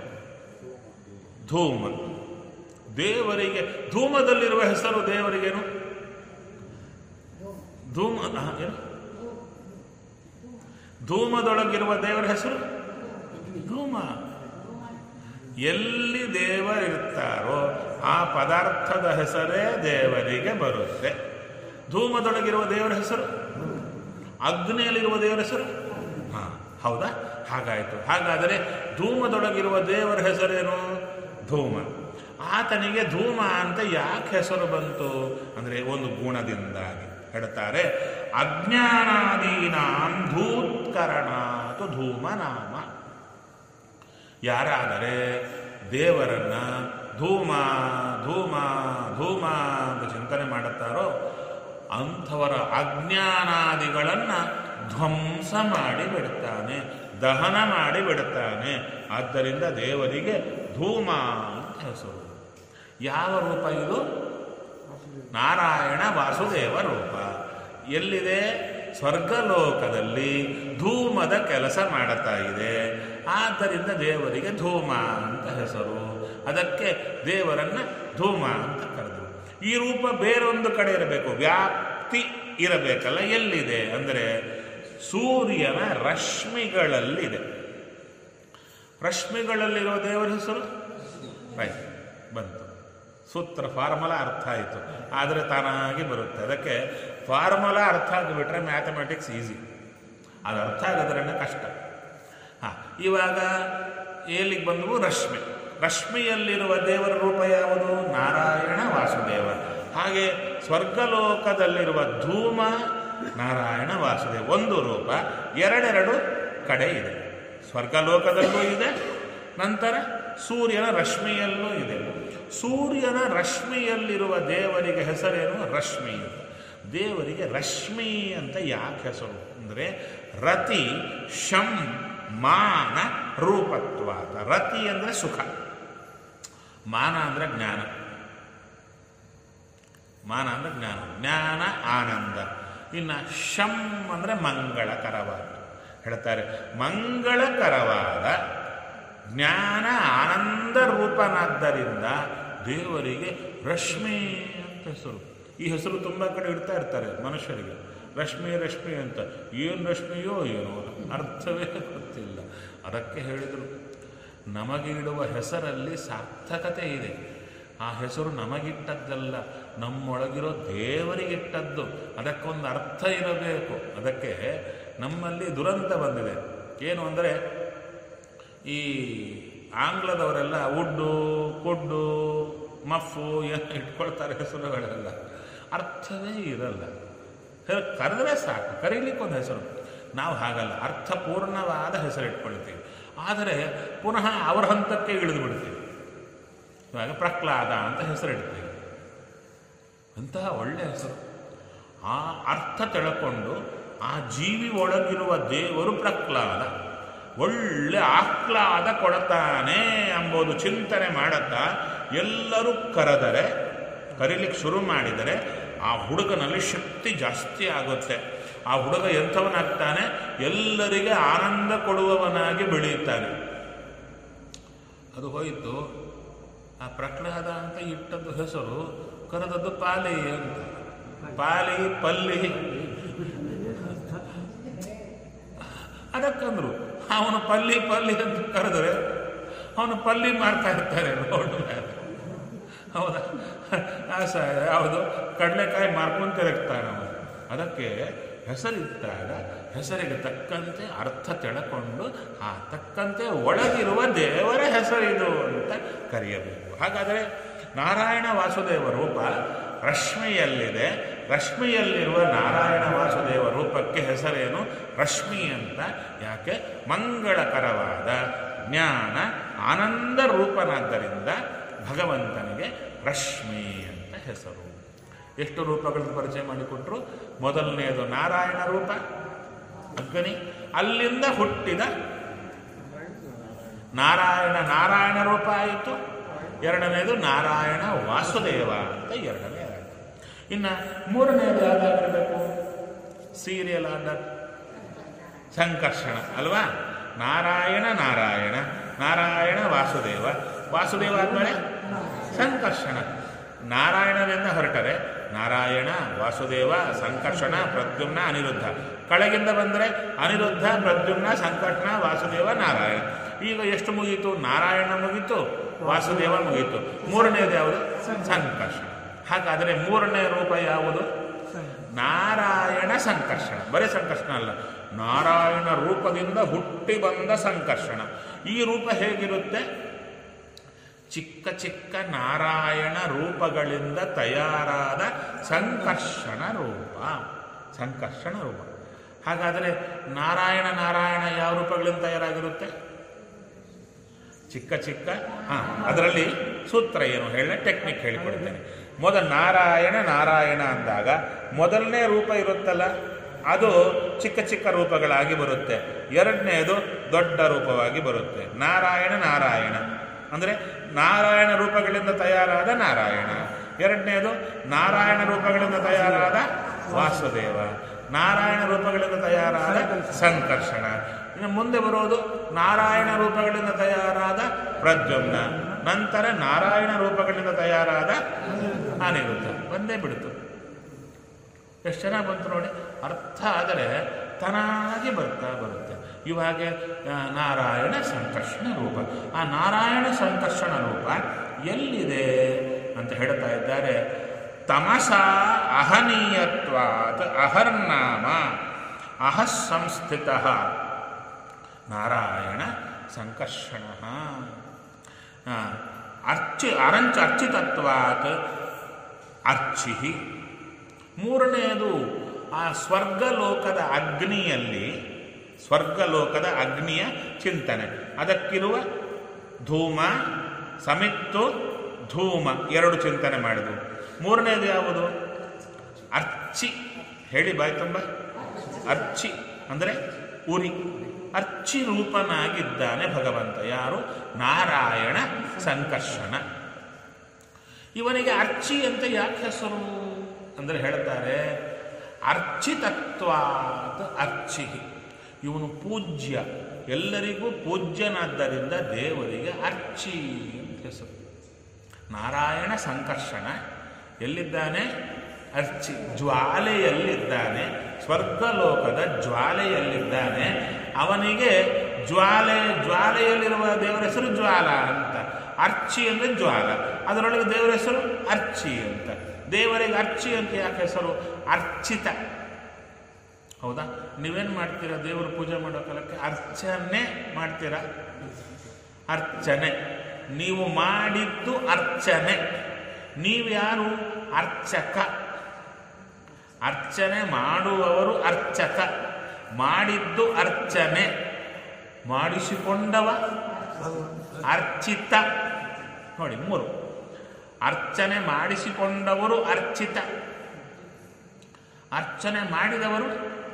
ಧೂಮ. ದೇವರಿಗೆ ಧೂಮದಲ್ಲಿರುವ ಹೆಸರು ದೇವರಿಗೇನು? ಧೂಮ ಏನು? ಧೂಮದೊಳಗಿರುವ ದೇವರ ಹೆಸರು ಧೂಮ. ಎಲ್ಲಿ ದೇವರಿರ್ತಾರೋ ಆ ಪದಾರ್ಥದ ಹೆಸರೇ ದೇವರಿಗೆ ಬರುತ್ತೆ. ಧೂಮದೊಳಗಿರುವ ದೇವರ ಹೆಸರು, ಅಗ್ನಿಯಲ್ಲಿರುವ ದೇವರ ಹೆಸರು. ಹೌದಾ? ಹಾಗಾಯಿತು. ಹಾಗಾದರೆ ಧೂಮದೊಳಗಿರುವ ದೇವರ ಹೆಸರೇನು? ಧೂಮ. ಆತನಿಗೆ ಧೂಮ ಅಂತ ಯಾಕೆ ಹೆಸರು ಬಂತು ಅಂದರೆ ಒಂದು ಗುಣದಿಂದಾಗಿ ಹೇಳ್ತಾರೆ. ಅಜ್ಞಾನಾದೀನಾಂ ಧೂತ್ಕರಣಾತು ಧೂಮನಾಮ. ಯಾರಾದರೆ ದೇವರನ್ನ ಧೂಮ ಧೂಮ ಧೂಮ ಅಂತ ಚಿಂತನೆ ಮಾಡುತ್ತಾರೋ ಅಂಥವರ ಅಜ್ಞಾನಾದಿಗಳನ್ನು ಧ್ವಂಸ ಮಾಡಿ ಬಿಡುತ್ತಾನೆ, ದಹನ ಮಾಡಿ ಬಿಡುತ್ತಾನೆ. ಆದ್ದರಿಂದ ದೇವರಿಗೆ ಧೂಮ ಅಂತ ಹೆಸರು. ಯಾವ ರೂಪ ಇದು? ನಾರಾಯಣ ವಾಸುದೇವ ರೂಪ. ಎಲ್ಲಿದೆ? ಸ್ವರ್ಗಲೋಕದಲ್ಲಿ ಧೂಮದ ಕೆಲಸ ಮಾಡುತ್ತಾ ಇದೆ. ಆದ್ದರಿಂದ ದೇವರಿಗೆ ಧೂಮ ಅಂತ ಹೆಸರು. ಅದಕ್ಕೆ ದೇವರನ್ನ ಧೂಮ ಅಂತ ಕರೆದರು. ಈ ರೂಪ ಬೇರೊಂದು ಕಡೆ ಇರಬೇಕು, ವ್ಯಾಪ್ತಿ ಇರಬೇಕಲ್ಲ. ಎಲ್ಲಿದೆ ಅಂದರೆ ಸೂರ್ಯನ ರಶ್ಮಿಗಳಲ್ಲಿದೆ. ರಶ್ಮಿಗಳಲ್ಲಿರುವ ದೇವರ ಹೆಸರು ರೈಟ್ ಬಂತು. ಸೂತ್ರ ಫಾರ್ಮುಲಾ ಅರ್ಥ ಆಯಿತು. ಆದರೆ ತಾನಾಗಿ ಬರುತ್ತೆ. ಅದಕ್ಕೆ ಫಾರ್ಮುಲಾ ಅರ್ಥ ಆಗಿಬಿಟ್ರೆ ಮ್ಯಾಥಮೆಟಿಕ್ಸ್ ಈಸಿ, ಅದು ಅರ್ಥ ಆಗೋದ್ರೇ ಕಷ್ಟ. ಇವಾಗ ಎಲ್ಲಿಗೆ ಬಂದವು? ರಶ್ಮಿ. ರಶ್ಮಿಯಲ್ಲಿರುವ ದೇವರ ರೂಪ ಯಾವುದು? ನಾರಾಯಣ ವಾಸುದೇವ. ಹಾಗೆ ಸ್ವರ್ಗಲೋಕದಲ್ಲಿರುವ ಧೂಮ ನಾರಾಯಣ ವಾಸುದೇವ. ಒಂದು ರೂಪ, ಎರಡೆರಡು ಕಡೆ ಇದೆ. ಸ್ವರ್ಗಲೋಕದಲ್ಲೂ ಇದೆ, ನಂತರ ಸೂರ್ಯನ ರಶ್ಮಿಯಲ್ಲೂ ಇದೆ. ಸೂರ್ಯನ ರಶ್ಮಿಯಲ್ಲಿರುವ ದೇವರಿಗೆ ಹೆಸರೇನು? ರಶ್ಮಿ. ದೇವರಿಗೆ ರಶ್ಮಿ ಅಂತ ಯಾಕೆ ಹೆಸರು ಅಂದರೆ ರತಿ ಶಂ ಮಾನ ರೂಪತ್ವಾತ. ರತಿ ಅಂದರೆ ಸುಖ, ಮಾನ ಅಂದರೆ ಜ್ಞಾನ. ಮಾನ ಅಂದರೆ ಜ್ಞಾನ, ಜ್ಞಾನ ಆನಂದ. ಇನ್ನು ಶಂ ಅಂದರೆ ಮಂಗಳಕರವಾದ. ಹೇಳ್ತಾರೆ ಮಂಗಳಕರವಾದ ಜ್ಞಾನ ಆನಂದ ರೂಪನಾದ್ದರಿಂದ ದೇವರಿಗೆ ರಶ್ಮಿ ಅಂತ ಹೆಸರು. ಈ ಹೆಸರು ತುಂಬ ಕಡೆ ಇಡ್ತಾ ಇರ್ತಾರೆ ಮನುಷ್ಯರಿಗೆ. ರಶ್ಮಿ ರಶ್ಮಿ ಅಂತ. ಏನು ರಶ್ಮಿಯೋ ಏನೋ ಅರ್ಥವೇ ಗೊತ್ತಿಲ್ಲ. ಅದಕ್ಕೆ ಹೇಳಿದರು ನಮಗೆ ಇಡುವ ಹೆಸರಲ್ಲಿ ಸಾರ್ಥಕತೆ ಇದೆ. ಆ ಹೆಸರು ನಮಗಿಟ್ಟದ್ದಲ್ಲ, ನಮ್ಮೊಳಗಿರೋ ದೇವರಿಗಿಟ್ಟದ್ದು. ಅದಕ್ಕೊಂದು ಅರ್ಥ ಇರಬೇಕು. ಅದಕ್ಕೆ ನಮ್ಮಲ್ಲಿ ದುರಂತ ಬಂದಿದೆ. ಏನು ಅಂದರೆ ಈ ಆಂಗ್ಲದವರೆಲ್ಲ ಉಡ್ಡು ಕೊಡ್ಡು ಮಫ್ಫು ಏನು ಇಟ್ಕೊಳ್ತಾರೆ ಹೆಸರುಗಳೆಲ್ಲ. ಅರ್ಥವೇ ಇರಲ್ಲ. ಕರೆದ್ರೆ ಸಾಕು, ಕರೀಲಿಕ್ಕೊಂದು ಹೆಸರು. ನಾವು ಹಾಗಲ್ಲ, ಅರ್ಥಪೂರ್ಣವಾದ ಹೆಸರು ಇಟ್ಕೊಳ್ತೀವಿ. ಆದರೆ ಪುನಃ ಅವರ ಹಂತಕ್ಕೆ ಇಳಿದು ಬಿಡ್ತೀವಿ. ಇವಾಗ ಪ್ರಹ್ಲಾದ ಅಂತ ಹೆಸರಿಡ್ತೀವಿ. ಅಂತಹ ಒಳ್ಳೆಯ ಹೆಸರು. ಆ ಅರ್ಥ ತಿಳ್ಕೊಂಡು ಆ ಜೀವಿ ಒಳಗಿರುವ ದೇವರು ಪ್ರಹ್ಲಾದ, ಒಳ್ಳೆ ಆಹ್ಲಾದ ಕೊಡ್ತಾನೆ ಎಂಬುದು ಚಿಂತನೆ ಮಾಡುತ್ತಾ ಎಲ್ಲರೂ ಕರೀಲಿಕ್ಕೆ ಶುರು ಮಾಡಿದರೆ ಆ ಹುಡುಗನಲ್ಲಿ ಶಕ್ತಿ ಜಾಸ್ತಿ ಆಗುತ್ತೆ. ಆ ಹುಡುಗ ಎಂಥವನಾಗ್ತಾನೆ? ಎಲ್ಲರಿಗೆ ಆನಂದ ಕೊಡುವವನಾಗಿ ಬೆಳೆಯುತ್ತಾನೆ. ಅದು ಹೋಯಿತು. ಆ ಪ್ರಹ್ಲಾದ ಅಂತ ಇಟ್ಟದ್ದು ಹೆಸರು, ಕರೆದದ್ದು ಪಾಲಿ ಅಂತ. ಪಾಲಿ ಪಲ್ಲಿ ಅದಕ್ಕಂದ್ರು ಅವನು ಪಲ್ಲಿ ಪಲ್ಲಿ ಅಂತ ಕರೆದರೆ ಅವನು ಪಲ್ಲಿ ಮಾಡ್ತಾ ಇರ್ತಾರೆ ರೋಡ್ ಮೇಲೆ. ಹೌದಾ? ಯಾವುದು ಕಡಲೆಕಾಯಿ ಮಾರ್ಕೊಂಡು ತಿರುಗ್ತಾನೆ ಅವನು. ಅದಕ್ಕೆ ಹೆಸರಿಟ್ಟಾಗ ಹೆಸರಿಗೆ ತಕ್ಕಂತೆ ಅರ್ಥ ತಿಳ್ಕೊಂಡು ಆ ತಕ್ಕಂತೆ ಒಳಗಿರುವ ದೇವರ ಹೆಸರಿದು ಅಂತ ಕರೆಯಬೇಕು. ಹಾಗಾದರೆ ನಾರಾಯಣ ವಾಸುದೇವ ರೂಪ ರಶ್ಮಿಯಲ್ಲಿದೆ. ರಶ್ಮಿಯಲ್ಲಿರುವ ನಾರಾಯಣ ವಾಸುದೇವ ರೂಪಕ್ಕೆ ಹೆಸರೇನು? ರಶ್ಮಿ ಅಂತ. ಯಾಕೆ? ಮಂಗಳಕರವಾದ ಜ್ಞಾನ ಆನಂದ ರೂಪನಾದ್ದರಿಂದ ಭಗವಂತನಿಗೆ ರಶ್ಮಿ ಅಂತ ಹೆಸರು. ಎಷ್ಟು ರೂಪಗಳನ್ನು ಪರಿಚಯ ಮಾಡಿಕೊಟ್ರು? ಮೊದಲನೆಯದು ನಾರಾಯಣ ರೂಪ ಅಗ್ನಿ, ಅಲ್ಲಿಂದ ಹುಟ್ಟಿದ ನಾರಾಯಣ ರೂಪ ಆಯಿತು. ಎರಡನೇದು ನಾರಾಯಣ ವಾಸುದೇವ ಅಂತ ಎರಡನೇ ಆಯಿತು. ಇನ್ನು ಮೂರನೇದು ಯಾವ್ದಾಗಿರಬೇಕು? ಸೀರಿಯಲ್ ಆರ್ಡರ್ ಸಂಕರ್ಷಣ ಅಲ್ವಾ? ನಾರಾಯಣ ವಾಸುದೇವ ಆದಮೇಲೆ ಸಂಕರ್ಷಣ. ನಾರಾಯಣದಿಂದ ಹೊರಟರೆ ನಾರಾಯಣ, ವಾಸುದೇವ, ಸಂಕರ್ಷಣ, ಪ್ರದ್ಯುಮ್ನ, ಅನಿರುದ್ಧ. ಕೆಳಗಿಂದ ಬಂದರೆ ಅನಿರುದ್ಧ, ಪ್ರದ್ಯುಮ್ನ, ಸಂಕರ್ಷಣ, ವಾಸುದೇವ, ನಾರಾಯಣ. ಈಗ ಎಷ್ಟು ಮುಗೀತು? ನಾರಾಯಣ ಮುಗೀತು, ವಾಸುದೇವ ಮುಗೀತು. ಮೂರನೇದು ಯಾವುದು? ಸಂಕರ್ಷಣ. ಹಾಗಾದರೆ ಮೂರನೇ ರೂಪ ಯಾವುದು? ನಾರಾಯಣ ಸಂಕರ್ಷಣ. ಬರೀ ಸಂಕರ್ಷಣ ಅಲ್ಲ, ನಾರಾಯಣ ರೂಪದಿಂದ ಹುಟ್ಟಿ ಬಂದ ಸಂಕರ್ಷಣ. ಈ ರೂಪ ಹೇಗಿರುತ್ತೆ? ಚಿಕ್ಕ ಚಿಕ್ಕ ನಾರಾಯಣ ರೂಪಗಳಿಂದ ತಯಾರಾದ ಸಂಕರ್ಷಣ ರೂಪ. ಹಾಗಾದರೆ ನಾರಾಯಣ ಯಾವ ರೂಪಗಳಿಂದ ತಯಾರಾಗಿರುತ್ತೆ? ಚಿಕ್ಕ ಚಿಕ್ಕ. ಅದರಲ್ಲಿ ಸೂತ್ರ ಏನು ಹೇಳ, ಟೆಕ್ನಿಕ್ ಹೇಳಿಕೊಡ್ತೇನೆ. ಮೊದಲು ನಾರಾಯಣ ಅಂದಾಗ ಮೊದಲನೇ ರೂಪ ಇರುತ್ತಲ್ಲ, ಅದು ಚಿಕ್ಕ ಚಿಕ್ಕ ರೂಪಗಳಾಗಿ ಬರುತ್ತೆ. ಎರಡನೇದು ದೊಡ್ಡ ರೂಪವಾಗಿ ಬರುತ್ತೆ. ನಾರಾಯಣ ಅಂದರೆ ನಾರಾಯಣ ರೂಪಗಳಿಂದ ತಯಾರಾದ ನಾರಾಯಣ. ಎರಡನೇದು ನಾರಾಯಣ ರೂಪಗಳಿಂದ ತಯಾರಾದ ವಾಸುದೇವ, ನಾರಾಯಣ ರೂಪಗಳಿಂದ ತಯಾರಾದ ಸಂಕರ್ಷಣ. ಇನ್ನು ಮುಂದೆ ಬರೋದು ನಾರಾಯಣ ರೂಪಗಳಿಂದ ತಯಾರಾದ ಪ್ರದ್ಯುಮ್ನ, ನಂತರ ನಾರಾಯಣ ರೂಪಗಳಿಂದ ತಯಾರಾದ ಅನಿರುದ್ಧ. ಬಂದೇ ಬಿಡ್ತು. ಎಷ್ಟು ಚೆನ್ನಾಗಿ ಬಂತು ನೋಡಿ. ಅರ್ಥ ಆದರೆ ತನಾಗಿ ಬರುತ್ತೆ. ಇವಾಗ ನಾರಾಯಣ ಸಂಕರ್ಷಣ ರೂಪ. ಆ ನಾರಾಯಣ ಸಂಕರ್ಷಣ ರೂಪ ಎಲ್ಲಿದೆ ಅಂತ ಹೇಳ್ತಾ ಇದ್ದಾರೆ. ತಮಸ ಅಹನೀಯತ್ವಾತ್ ಅಹರ್ನಾಮ ಅಹಸ್ಸಂಸ್ಥಿತ ನಾರಾಯಣ ಸಂಕರ್ಷಣ. ಅರ್ಚಿತತ್ವಾತ್ ಅರ್ಚಿ. ಮೂರನೆಯದು ಆ ಸ್ವರ್ಗಲೋಕದ ಅಗ್ನಿಯ ಚಿಂತನೆ. ಅದಕ್ಕಿರುವ ಧೂಮ, ಸಮಿತ್ತು, ಧೂಮ ಎರಡು ಚಿಂತನೆ ಮಾಡಿದ್ವು. ಮೂರನೇದು ಯಾವುದು? ಅರ್ಚಿ. ಹೇಳಿ ಬಾಯ್ ತುಂಬ. ಅರ್ಚಿ ಅಂದರೆ ಉರಿ. ಅರ್ಚಿ ರೂಪನಾಗಿದ್ದಾನೆ ಭಗವಂತ. ಯಾರು? ನಾರಾಯಣ ಸಂಕರ್ಷಣ. ಇವನಿಗೆ ಅರ್ಚಿ ಅಂತ ಯಾಕೆ ಹೆಸರು ಅಂದರೆ ಹೇಳ್ತಾರೆ, ಅರ್ಚಿತತ್ವಾತ್ ಅರ್ಚಿ. ಇವನು ಪೂಜ್ಯ, ಎಲ್ಲರಿಗೂ ಪೂಜ್ಯನಾದ್ದರಿಂದ ದೇವರಿಗೆ ಅರ್ಚಿ ಅಂತ ಹೆಸರು. ನಾರಾಯಣ ಸಂಕರ್ಷಣ ಎಲ್ಲಿದ್ದಾನೆ? ಅರ್ಚಿ. ಸ್ವರ್ಗಲೋಕದ ಜ್ವಾಲೆಯಲ್ಲಿದ್ದಾನೆ. ಅವನಿಗೆ ಜ್ವಾಲೆಯಲ್ಲಿರುವ ದೇವರ ಹೆಸರು ಜ್ವಾಲ ಅಂತ. ಅರ್ಚಿ ಅಂದರೆ ಜ್ವಾಲ, ಅದರೊಳಗೆ ದೇವರ ಹೆಸರು ಅರ್ಚಿ ಅಂತ. ದೇವರಿಗೆ ಅರ್ಚಿ ಅಂತ ಯಾಕೆ ಹೆಸರು? ಅರ್ಚಿತ. ಹೌದಾ? ನೀವೇನು ಮಾಡ್ತೀರಾ? ದೇವರ ಪೂಜೆ ಮಾಡೋ ಕಾಲಕ್ಕೆ ಅರ್ಚನೆ ಮಾಡ್ತೀರಾ? ಅರ್ಚನೆ. ನೀವು ಮಾಡಿದ್ದು ಅರ್ಚನೆ. ನೀವ್ಯಾರು? ಅರ್ಚಕ. ಅರ್ಚನೆ ಮಾಡುವವರು ಅರ್ಚಕ. ಮಾಡಿದ್ದು ಅರ್ಚನೆ. ಮಾಡಿಸಿಕೊಂಡವ ಅರ್ಚಿತ. ನೋಡಿ, ಮೂರು. ಅರ್ಚನೆ ಮಾಡಿಸಿಕೊಂಡವರು ಅರ್ಚಿತ, ಅರ್ಚನೆ ಮಾಡಿದವರು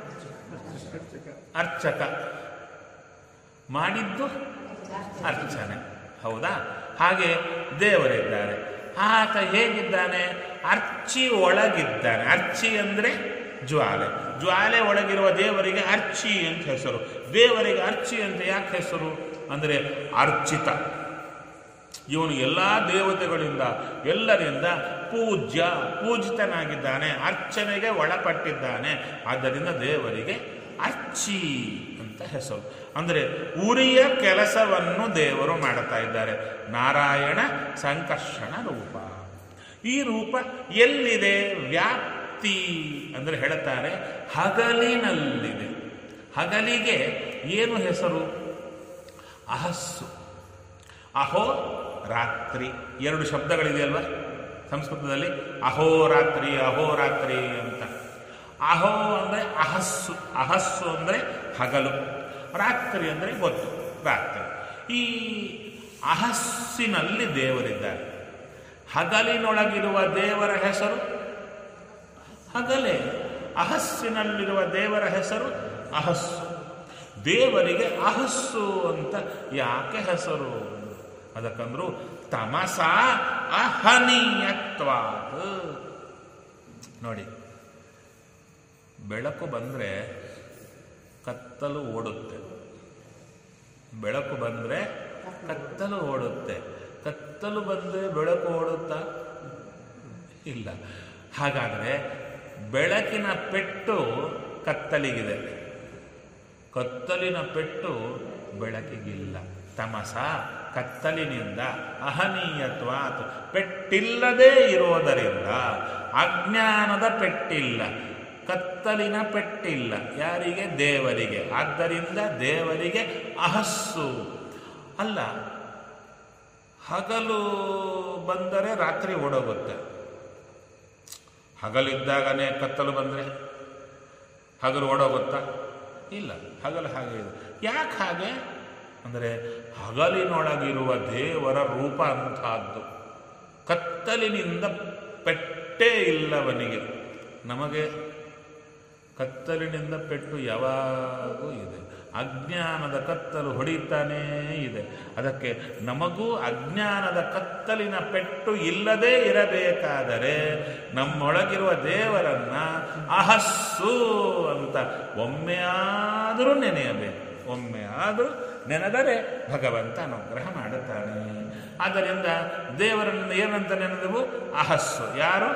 ಅರ್ಚಕ, ಮಾಡಿದ್ದು ಅರ್ಚನೆ. ಹೌದಾ? ಹಾಗೆ ದೇವರಿದ್ದಾರೆ. ಆತ ಹೇಗಿದ್ದಾನೆ? ಅರ್ಚಿ ಒಳಗಿದ್ದಾನೆ. ಅರ್ಚಿ ಅಂದರೆ ಜ್ವಾಲೆ ಒಳಗಿರುವ ದೇವರಿಗೆ ಅರ್ಚಿ ಅಂತ ಹೆಸರು. ದೇವರಿಗೆ ಅರ್ಚಿ ಅಂತ ಯಾಕೆ ಹೆಸರು ಅಂದರೆ ಅರ್ಚಿತ. ಇವನು ಎಲ್ಲ ದೇವತೆಗಳಿಂದ ಎಲ್ಲರಿಂದ ಪೂಜಿತನಾಗಿದ್ದಾನೆ, ಅರ್ಚನೆಗೆ ಒಳಪಟ್ಟಿದ್ದಾನೆ. ಆದ್ದರಿಂದ ದೇವರಿಗೆ ಅರ್ಚಿ ಅಂತ ಹೆಸರು. ಅಂದರೆ ಉರಿಯ ಕೆಲಸವನ್ನು ದೇವರು ಮಾಡುತ್ತಾ ಇದ್ದಾರೆ. ನಾರಾಯಣ ಸಂಕರ್ಷಣ ರೂಪ. ಈ ರೂಪ ಎಲ್ಲಿದೆ? ವ್ಯಾಪ್ತಿ ಅಂದರೆ ಹೇಳುತ್ತಾರೆ ಹಗಲಿನಲ್ಲಿದೆ. ಹಗಲಿಗೆ ಏನು ಹೆಸರು? ಅಹಸ್ಸು. ಅಹೋ ರಾತ್ರಿ. ಎರಡು ಶಬ್ದಗಳಿದೆಯಲ್ವ ಸಂಸ್ಕೃತದಲ್ಲಿ, ಅಹೋರಾತ್ರಿ ಅಹೋರಾತ್ರಿ ಅಂತ. ಅಹೋ ಅಂದರೆ ಅಹಸ್ಸು, ಅಹಸ್ಸು ಅಂದರೆ ಹಗಲು, ರಾತ್ರಿ ಅಂದರೆ ಗೊತ್ತು ರಾತ್ರಿ. ಈ ಅಹಸ್ಸಿನಲ್ಲಿ ದೇವರಿದ್ದಾರೆ. ಹಗಲಿನೊಳಗಿರುವ ದೇವರ ಹೆಸರು ಹಗಲೇ, ಅಹಸ್ಸಿನಲ್ಲಿರುವ ದೇವರ ಹೆಸರು ಅಹಸ್ಸು. ದೇವರಿಗೆ ಅಹಸ್ಸು ಅಂತ ಯಾಕೆ ಹೆಸರು? ಅದಕ್ಕಂದ್ರು ತಮಸ ಅಹನೀಯತ್ವಾತ್. ನೋಡಿ, ಬೆಳಕು ಬಂದರೆ ಕತ್ತಲು ಓಡುತ್ತೆ, ಬೆಳಕು ಬಂದರೆ ಕತ್ತಲು ಓಡುತ್ತೆ. ಕತ್ತಲು ಬಂದರೆ ಬೆಳಕು ಓಡುತ್ತಾ? ಇಲ್ಲ. ಹಾಗಾದರೆ ಬೆಳಕಿನ ಪೆಟ್ಟು ಕತ್ತಲಿಗಿದೆ, ಕತ್ತಲಿನ ಪೆಟ್ಟು ಬೆಳಕಿಗಿಲ್ಲ. ತಮಸ ಕತ್ತಲಿನಿಂದ, ಅಹನೀಯತ್ವಾತ್ ಪೆಟ್ಟಿಲ್ಲದೇ ಇರೋದರಿಂದ, ಅಜ್ಞಾನದ ಪೆಟ್ಟಿಲ್ಲ, ಕತ್ತಲಿನ ಪೆಟ್ಟಿಲ್ಲ. ಯಾರಿಗೆ? ದೇವರಿಗೆ. ಆದ್ದರಿಂದ ದೇವರಿಗೆ ಅಹಸ್ಸು. ಅಲ್ಲ, ಹಗಲು ಬಂದರೆ ರಾತ್ರಿ ಓಡೋಗುತ್ತೆ, ಹಗಲಿದ್ದಾಗನೇ ಕತ್ತಲು ಬಂದರೆ ಹಗಲು ಓಡೋಗುತ್ತಾ? ಇಲ್ಲ, ಹಗಲು ಹಾಗೆ ಇದೆ. ಯಾಕೆ ಹಾಗೆ ಅಂದರೆ ಹಗಲಿನೊಳಗಿರುವ ದೇವರ ರೂಪ ಅಂತಹದ್ದು. ಕತ್ತಲಿನಿಂದ ಪೆಟ್ಟೇ ಇಲ್ಲವನಿಗೆ. ನಮಗೆ ಕತ್ತಲಿನಿಂದ ಪೆಟ್ಟು ಯಾವಾಗೂ ಇದೆ, ಅಜ್ಞಾನದ ಕತ್ತಲು ಹೊಡಿತಾನೇ ಇದೆ. ಅದಕ್ಕೆ ನಮಗೂ ಅಜ್ಞಾನದ ಕತ್ತಲಿನ ಪೆಟ್ಟು ಇಲ್ಲದೇ ಇರಬೇಕಾದರೆ ನಮ್ಮೊಳಗಿರುವ ದೇವರನ್ನ ಅಹಸ್ಸು ಅಂತ ಒಮ್ಮೆ ಆದರೂ ನೆನೆಯಬೇಕು. ಒಮ್ಮೆ ಆದರೂ ನೆನೆದರೆ ಭಗವಂತ ಅನುಗ್ರಹ ಮಾಡುತ್ತಾನೆ. ಆದ್ದರಿಂದ ದೇವರನ್ನು ಏನಂತ ನೆನೆದವು? ಅಹಸ್ಸು. ಯಾರು?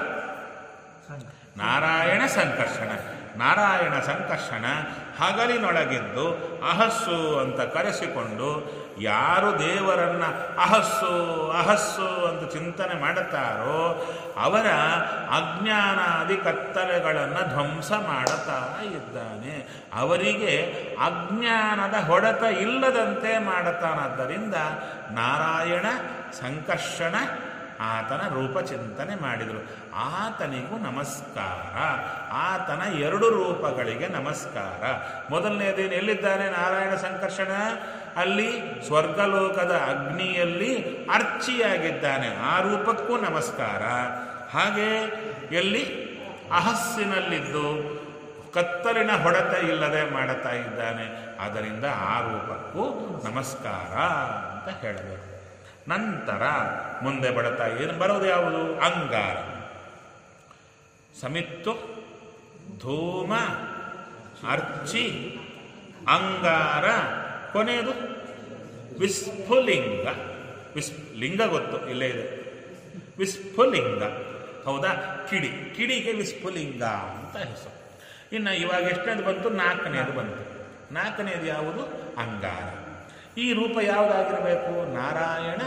ನಾರಾಯಣ ಸಂಕರ್ಷಣ. ನಾರಾಯಣ ಸಂಕರ್ಷಣ ಹಗಲಿನೊಳಗಿದ್ದು ಅಹಸ್ಸು ಅಂತ ಕರೆಸಿಕೊಂಡು ಯಾರು ದೇವರನ್ನ ಅಹಸ್ಸು ಅಹಸ್ಸು ಅಂತ ಚಿಂತನೆ ಮಾಡುತ್ತಾರೋ ಅವರ ಅಜ್ಞಾನಾದಿ ಕತ್ತಲೆಗಳನ್ನು ಧ್ವಂಸ ಮಾಡುತ್ತಾ ಇದ್ದಾನೆ. ಅವರಿಗೆ ಅಜ್ಞಾನದ ಹೊಡೆತ ಇಲ್ಲದಂತೆ ಮಾಡುತ್ತಾನಾದ್ದರಿಂದ ನಾರಾಯಣ ಸಂಕರ್ಷಣ ಆತನ ರೂಪ ಚಿಂತನೆ ಮಾಡಿದರು. ಆತನಿಗೂ ನಮಸ್ಕಾರ. ಆತನ ಎರಡು ರೂಪಗಳಿಗೆ ನಮಸ್ಕಾರ. ಮೊದಲನೇದೇನು? ಎಲ್ಲಿದ್ದಾನೆ ನಾರಾಯಣ ಸಂಕರ್ಷಣ? ಅಲ್ಲಿ ಸ್ವರ್ಗಲೋಕದ ಅಗ್ನಿಯಲ್ಲಿ ಅರ್ಚಿಯಾಗಿದ್ದಾನೆ, ಆ ರೂಪಕ್ಕೂ ನಮಸ್ಕಾರ. ಹಾಗೆ ಎಲ್ಲಿ? ಅಹಸ್ಸಿನಲ್ಲಿದ್ದು ಕತ್ತಲಿನ ಹೊಡೆತ ಇಲ್ಲದೆ ಮಾಡುತ್ತಾ ಇದ್ದಾನೆ, ಆದ್ದರಿಂದ ಆ ರೂಪಕ್ಕೂ ನಮಸ್ಕಾರ ಅಂತ ಹೇಳಬೇಕು. ನಂತರ ಮುಂದೆ ಬಡತಾ ಏನು ಬರೋದು? ಯಾವುದು? ಅಂಗಾರ. ಸಮಿತ್ತು, ಧೂಮ, ಅರ್ಚಿ, ಅಂಗಾರ, ಕೊನೆಯದು ವಿಸ್ಫುಲಿಂಗ. ಲಿಂಗ ಗೊತ್ತು, ಇಲ್ಲೇ ಇದೆ. ವಿಸ್ಫುಲಿಂಗ, ಹೌದಾ? ಕಿಡಿ. ಕಿಡಿಗೆ ವಿಸ್ಫುಲಿಂಗ ಅಂತ ಹೆಸರು. ಇನ್ನು ಇವಾಗ ಎಷ್ಟನೇದು ಬಂತು? ನಾಲ್ಕನೇದು ಬಂತು. ನಾಲ್ಕನೇದು ಯಾವುದು? ಅಂಗಾರ. ಈ ರೂಪ ಯಾವುದಾಗಿರಬೇಕು? ನಾರಾಯಣ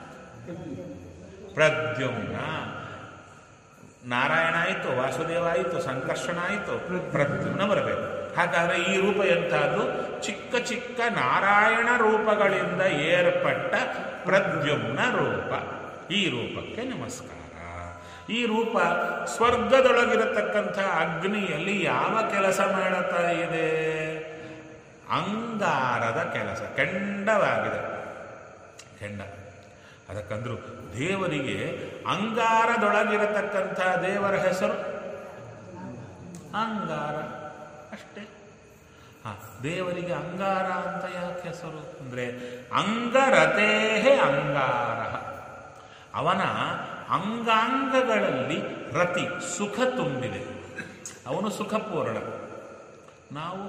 ಪ್ರದ್ಯುಮ್ನ. ನಾರಾಯಣ ಆಯಿತು, ವಾಸುದೇವ ಆಯಿತು, ಸಂಕರ್ಷಣ ಆಯಿತು, ಪ್ರದ್ಯುಮ್ನ ಬರಬೇಕು. ಹಾಗಾದರೆ ಈ ರೂಪ ಎಂಥದ್ದು? ಚಿಕ್ಕ ಚಿಕ್ಕ ನಾರಾಯಣ ರೂಪಗಳಿಂದ ಏರ್ಪಟ್ಟ ಪ್ರದ್ಯುಮ್ನ ರೂಪ. ಈ ರೂಪಕ್ಕೆ ನಮಸ್ಕಾರ. ಈ ರೂಪ ಸ್ವರ್ಗದೊಳಗಿರತಕ್ಕಂಥ ಅಗ್ನಿಯಲ್ಲಿ ಯಾವ ಕೆಲಸ ಮಾಡುತ್ತಾ ಇದೆ? ಅಂಗಾರದ ಕೆಲಸ. ಕೆಂಡವಾಗಿದೆ, ಕೆಂಡ. ಅದಕ್ಕಂದ್ರು ದೇವರಿಗೆ ಅಂಗಾರದೊಳಗಿರತಕ್ಕಂಥ ದೇವರ ಹೆಸರು ಅಂಗಾರ ಅಷ್ಟೇ. ದೇವರಿಗೆ ಅಂಗಾರ ಅಂತ ಯಾಕೆ ಹೆಸರು ಅಂದರೆ ಅಂಗರತೇ ಅಂಗಾರ. ಅವನ ಅಂಗಾಂಗಗಳಲ್ಲಿ ರತಿ ಸುಖ ತುಂಬಿದೆ. ಅವನು ಸುಖಪೂರ್ಣ, ನಾವು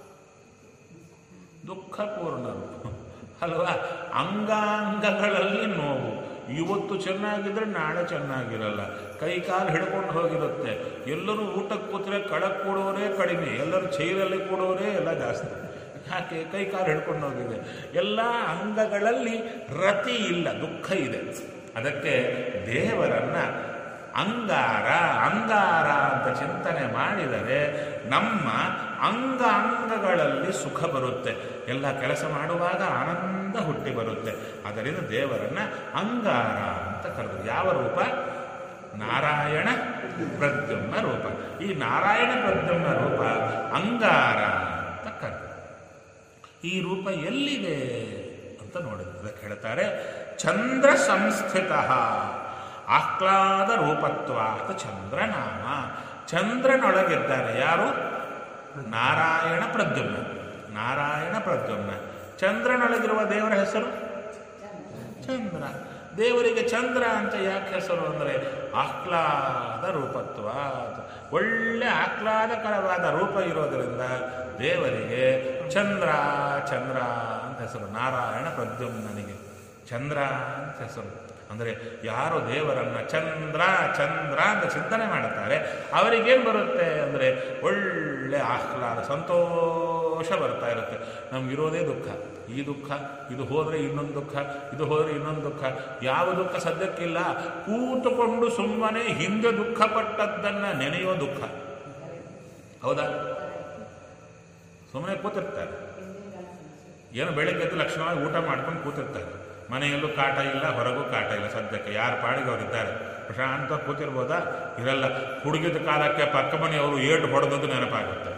ದುಃಖಪೂರ್ಣರು ಅಲ್ವಾ? ಅಂಗಾಂಗಗಳಲ್ಲಿ ನೋವು. ಇವತ್ತು ಚೆನ್ನಾಗಿದ್ರೆ ನಾಳೆ ಚೆನ್ನಾಗಿರಲ್ಲ. ಕೈ ಕಾಲು ಹಿಡ್ಕೊಂಡು ಹೋಗಿರುತ್ತೆ. ಎಲ್ಲರೂ ಊಟಕ್ಕೆ ಕೂತ್ರೆ ಕಳಕ್ಕೆ ಕೊಡೋರೇ ಕಡಿಮೆ, ಎಲ್ಲರೂ ಚೈರಲ್ಲಿ ಕೊಡೋರೇ ಎಲ್ಲ ಜಾಸ್ತಿ. ಯಾಕೆ? ಕೈ ಕಾಲು ಹಿಡ್ಕೊಂಡು ಹೋಗಿದೆ. ಎಲ್ಲ ಅಂಗಗಳಲ್ಲಿ ರತಿ ಇಲ್ಲ, ದುಃಖ ಇದೆ. ಅದಕ್ಕೆ ದೇವರನ್ನ ಅಂಗಾರ ಅಂಗಾರ ಅಂತ ಚಿಂತನೆ ಮಾಡಿದರೆ ನಮ್ಮ ಅಂಗಗಳಲ್ಲಿ ಸುಖ ಬರುತ್ತೆ. ಎಲ್ಲ ಕೆಲಸ ಮಾಡುವಾಗ ಆನಂದ ಹುಟ್ಟಿ ಬರುತ್ತೆ. ಅದರಿಂದ ದೇವರನ್ನ ಅಂಗಾರ ಅಂತ ಕರೆದರು. ಯಾವ ರೂಪ? ನಾರಾಯಣ ಪ್ರದ್ಯುಮ್ನ ರೂಪ. ಈ ನಾರಾಯಣ ಪ್ರದ್ಯುಮ್ನ ರೂಪ ಅಂಗಾರ ಅಂತ ಕರೆದರು. ಈ ರೂಪ ಎಲ್ಲಿದೆ ಅಂತ ನೋಡಿದ್ರು. ಅದಕ್ಕೆ ಹೇಳ್ತಾರೆ ಚಂದ್ರ ಸಂಸ್ಥಿತ ಆಹ್ಲಾದ ರೂಪತ್ವಾತ್ ಚಂದ್ರನಾಮ. ಚಂದ್ರನೊಳಗಿದ್ದಾರೆ ಯಾರು? ನಾರಾಯಣ ಪ್ರದ್ಯುಮ್ನ. ನಾರಾಯಣ ಪ್ರದ್ಯುಮ್ನ. ಚಂದ್ರನೊಳಗಿರುವ ದೇವರ ಹೆಸರು ಚಂದ್ರ. ದೇವರಿಗೆ ಚಂದ್ರ ಅಂತ ಯಾಕೆ ಹೆಸರು ಅಂದರೆ ಆಹ್ಲಾದ ರೂಪತ್ವ. ಒಳ್ಳೆ ಆಹ್ಲಾದಕರವಾದ ರೂಪ ಇರೋದರಿಂದ ದೇವರಿಗೆ ಚಂದ್ರ ಚಂದ್ರ ಅಂತ ಹೆಸರು. ನಾರಾಯಣ ಪ್ರದ್ಯುಮ್ನನಿಗೆ ಚಂದ್ರ ಅಂತ ಹೆಸರು. ಅಂದರೆ ಯಾರು ದೇವರನ್ನ ಚಂದ್ರ ಚಂದ್ರ ಅಂತ ಚಿಂತನೆ ಮಾಡುತ್ತಾರೆ ಅವರಿಗೇನು ಬರುತ್ತೆ ಅಂದರೆ ಒಳ್ಳೆ ಆಹ್ಲಾದ ಸಂತೋಷ ಬರ್ತಾ ಇರುತ್ತೆ. ನಮಗಿರೋದೇ ದುಃಖ, ಈ ದುಃಖ, ಇದು ಹೋದರೆ ಇನ್ನೊಂದು ದುಃಖ, ಇದು ಹೋದರೆ ಇನ್ನೊಂದು ದುಃಖ. ಯಾವ ದುಃಖ ಸದ್ಯಕ್ಕಿಲ್ಲ. ಕೂತುಕೊಂಡು ಸುಮ್ಮನೆ ಹಿಂದೆ ದುಃಖ ಪಟ್ಟದ್ದನ್ನು ನೆನೆಯೋ ದುಃಖ. ಹೌದಾ? ಸುಮ್ಮನೆ ಕೂತಿರ್ತಾರೆ, ಏನು ಬೆಳಗ್ಗೆ ಎದ್ದು ಲಕ್ಷಣವಾಗಿ ಊಟ ಮಾಡ್ಕೊಂಡು ಕೂತಿರ್ತಾರೆ. ಮನೆಯಲ್ಲೂ ಕಾಟ ಇಲ್ಲ, ಹೊರಗೂ ಕಾಟ ಇಲ್ಲ. ಸದ್ಯಕ್ಕೆ ಯಾರ ಪಾಡಿಗೆ ಅವರಿದ್ದಾರೆ, ಪ್ರಶಾಂತ ಕೂತಿರ್ಬೋದಾ? ಇರಲ್ಲ. ಹುಡುಗಿದ ಕಾಲಕ್ಕೆ ಪಕ್ಕ ಮನೆಯವರು ಏಟು ಹೊಡೆದದ್ದು ನೆನಪಾಗುತ್ತೆ.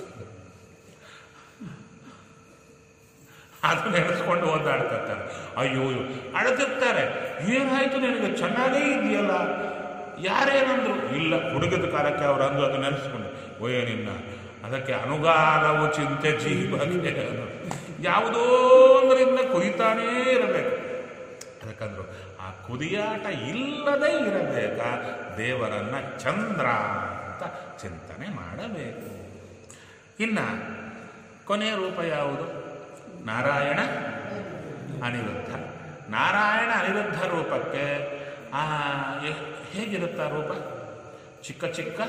ಅದು ನೆನೆಸ್ಕೊಂಡು ಓದಾಡ್ತಿರ್ತಾರೆ. ಅಯ್ಯೋ ಅಳತಿರ್ತಾರೆ. ಏನಾಯ್ತು ನಿನಗೆ, ಚೆನ್ನಾಗೇ ಇದೆಯಲ್ಲ, ಯಾರೇನಂದ್ರು? ಇಲ್ಲ, ಹುಡುಗಿದ ಕಾಲಕ್ಕೆ ಅವರು ಅಂದು ಅದು ನೆನೆಸ್ಕೊಂಡು ಓಯೇ ನಿನ್ನ. ಅದಕ್ಕೆ ಅನುಗಾಲವು ಚಿಂತೆ ಜೀವಕ್ಕೆ ಯಾವುದೋ ಒಂದರಿಂದ ಕುರಿತಾನೇ ಇರಬೇಕು. ಅದಕ್ಕಂದ್ರು ಆ ಕುದಿಯಾಟ ಇಲ್ಲದೇ ಇರಬೇಕಾ ದೇವರನ್ನ ಚಂದ್ರ ಅಂತ ಚಿಂತನೆ ಮಾಡಬೇಕು. ಇನ್ನು ಕೊನೆಯ ರೂಪ ಯಾವುದು? ನಾರಾಯಣ ಅನಿರುದ್ಧ. ನಾರಾಯಣ ಅನಿರುದ್ಧ ರೂಪಕ್ಕೆ ಹೇಗಿರುತ್ತ ರೂಪ? ಚಿಕ್ಕ ಚಿಕ್ಕ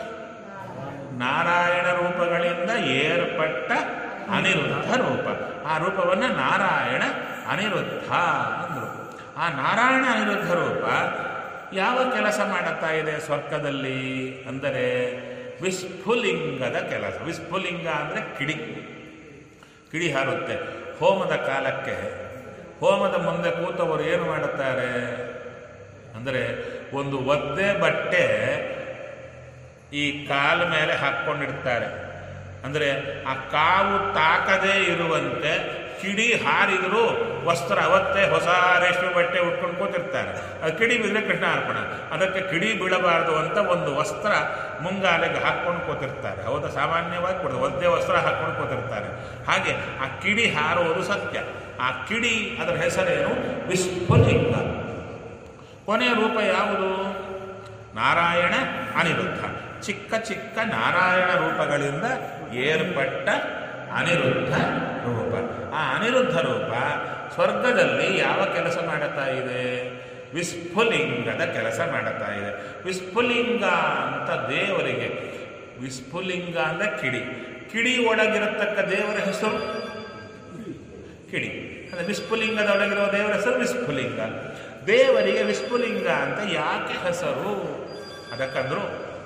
ನಾರಾಯಣ ರೂಪಗಳಿಂದ ಏರ್ಪಟ್ಟ ಅನಿರುದ್ಧ ರೂಪ. ಆ ರೂಪವನ್ನು ನಾರಾಯಣ ಅನಿರುದ್ಧ ಅಂದರು. ಆ ನಾರಾಯಣ ಅನಿರುದ್ಧ ರೂಪ ಯಾವ ಕೆಲಸ ಮಾಡುತ್ತಾ ಇದೆ ಸ್ವರ್ಗದಲ್ಲಿ ಅಂದರೆ ವಿಸ್ಫುಲಿಂಗದ ಕೆಲಸ. ವಿಸ್ಫುಲಿಂಗ ಅಂದರೆ ಕಿಡಿ. ಕಿಡಿ ಹಾರುತ್ತೆ. ಹೋಮದ ಕಾಲಕ್ಕೆ ಹೋಮದ ಮುಂದೆ ಕೂತವರು ಏನು ಮಾಡುತ್ತಾರೆ ಅಂದರೆ ಒಂದು ಒದ್ದೆ ಬಟ್ಟೆ ಈ ಕಾಲ ಮೇಲೆ ಹಾಕ್ಕೊಂಡಿರ್ತಾರೆ. ಅಂದರೆ ಆ ಕಾವು ತಾಕದೇ ಇರುವಂತೆ ಕಿಡಿ ಹಾರಿದರೂ ವಸ್ತ್ರ ಅವತ್ತೇ ಹೊಸ ರೇಷ್ಮೆ ಬಟ್ಟೆ ಉಟ್ಕೊಂಡು ಕೂತಿರ್ತಾರೆ. ಅದು ಕಿಡಿ ಬಿದ್ದರೆ ಕೃಷ್ಣ ಅರ್ಪಣ. ಅದಕ್ಕೆ ಕಿಡಿ ಬೀಳಬಾರ್ದು ಅಂತ ಒಂದು ವಸ್ತ್ರ ಮುಂಗಾಲೆಗೆ ಹಾಕ್ಕೊಂಡು ಕೂತಿರ್ತಾರೆ. ಹೌದಾ? ಸಾಮಾನ್ಯವಾಗಿ ಕೊಡೋದು ಒದ್ದೆ ವಸ್ತ್ರ ಹಾಕ್ಕೊಂಡು ಕೂತಿರ್ತಾರೆ. ಹಾಗೆ ಆ ಕಿಡಿ ಹಾರುವುದು ಸತ್ಯ. ಆ ಕಿಡಿ ಅದರ ಹೆಸರೇನು? ವಿಸ್ಫುಲಿಂಗ. ಕೊನೆಯ ರೂಪ ಯಾವುದು? ನಾರಾಯಣ ಅನಿರುದ್ಧ. ಚಿಕ್ಕ ಚಿಕ್ಕ ನಾರಾಯಣ ರೂಪಗಳಿಂದ ಏರ್ಪಟ್ಟ ಅನಿರುದ್ಧ ರೂಪ. ಆ ಅನಿರುದ್ಧ ರೂಪ ಸ್ವರ್ಗದಲ್ಲಿ ಯಾವ ಕೆಲಸ ಮಾಡುತ್ತಾ ಇದೆ? ವಿಸ್ಫುಲಿಂಗದ ಕೆಲಸ ಮಾಡುತ್ತಾ ಇದೆ. ವಿಸ್ಫುಲಿಂಗ ಅಂತ ದೇವರಿಗೆ, ವಿಸ್ಫುಲಿಂಗ ಅಂದರೆ ಕಿಡಿ. ಕಿಡಿ ಒಳಗಿರತಕ್ಕ ದೇವರ ಹೆಸರು ಕಿಡಿ. ಅಂದರೆ ವಿಸ್ಫುಲಿಂಗದ ಒಳಗಿರುವ ದೇವರ ಹೆಸರು ವಿಸ್ಫುಲಿಂಗ. ದೇವರಿಗೆ ವಿಸ್ಫುಲಿಂಗ ಅಂತ ಯಾಕೆ ಹೆಸರು? ಅದಕ್ಕಂದ್ರು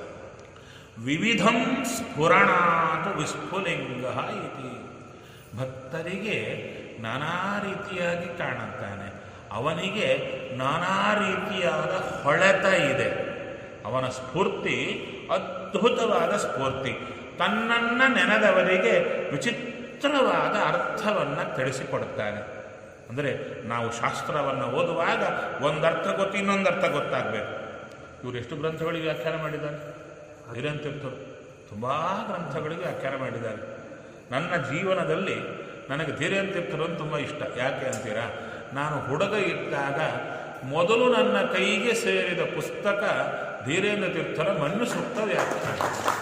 ವಿವಿಧಂ ಸ್ಫುರಣಾತ್ ವಿಸ್ಫುಲಿಂಗ ಇತಿ. ಭಕ್ತರಿಗೆ ನಾನಾ ರೀತಿಯಾಗಿ ಕಾಣುತ್ತಾನೆ. ಅವನಿಗೆ ನಾನಾ ರೀತಿಯಾದ ಹೊಳೆತ ಇದೆ. ಅವನ ಸ್ಫೂರ್ತಿ ಅದ್ಭುತವಾದ ಸ್ಫೂರ್ತಿ. ತನ್ನನ್ನು ನೆನೆದವರಿಗೆ ವಿಚಿತ್ರವಾದ ಅರ್ಥವನ್ನು ತಿಳಿಸಿಕೊಡುತ್ತಾನೆ. ಅಂದರೆ ನಾವು ಶಾಸ್ತ್ರವನ್ನು ಓದುವಾಗ ಒಂದರ್ಥ ಗೊತ್ತು, ಇನ್ನೊಂದರ್ಥ ಗೊತ್ತಾಗಬೇಕು. ಇವರು ಎಷ್ಟು ಗ್ರಂಥಗಳಿಗೆ ವ್ಯಾಖ್ಯಾನ ಮಾಡಿದ್ದಾರೆ? ಧೀರೇಂದ್ರತೀರ್ಥರು ತುಂಬ ಗ್ರಂಥಗಳಿಗೆ ವ್ಯಾಖ್ಯಾನ ಮಾಡಿದ್ದಾರೆ. ನನ್ನ ಜೀವನದಲ್ಲಿ ನನಗೆ ಧೀರೇಂದ್ರತೀರ್ಥರು ತುಂಬ ಇಷ್ಟ. ಯಾಕೆ ಅಂತೀರಾ? ನಾನು ಹುಡುಗ ಇದ್ದಾಗ ಮೊದಲು ನನ್ನ ಕೈಗೆ ಸೇರಿದ ಪುಸ್ತಕ ಧೀರೇಂದ್ರತೀರ್ಥರ ಮನ್ಯುಸೂಕ್ತ ವ್ಯಾಖ್ಯಾನ.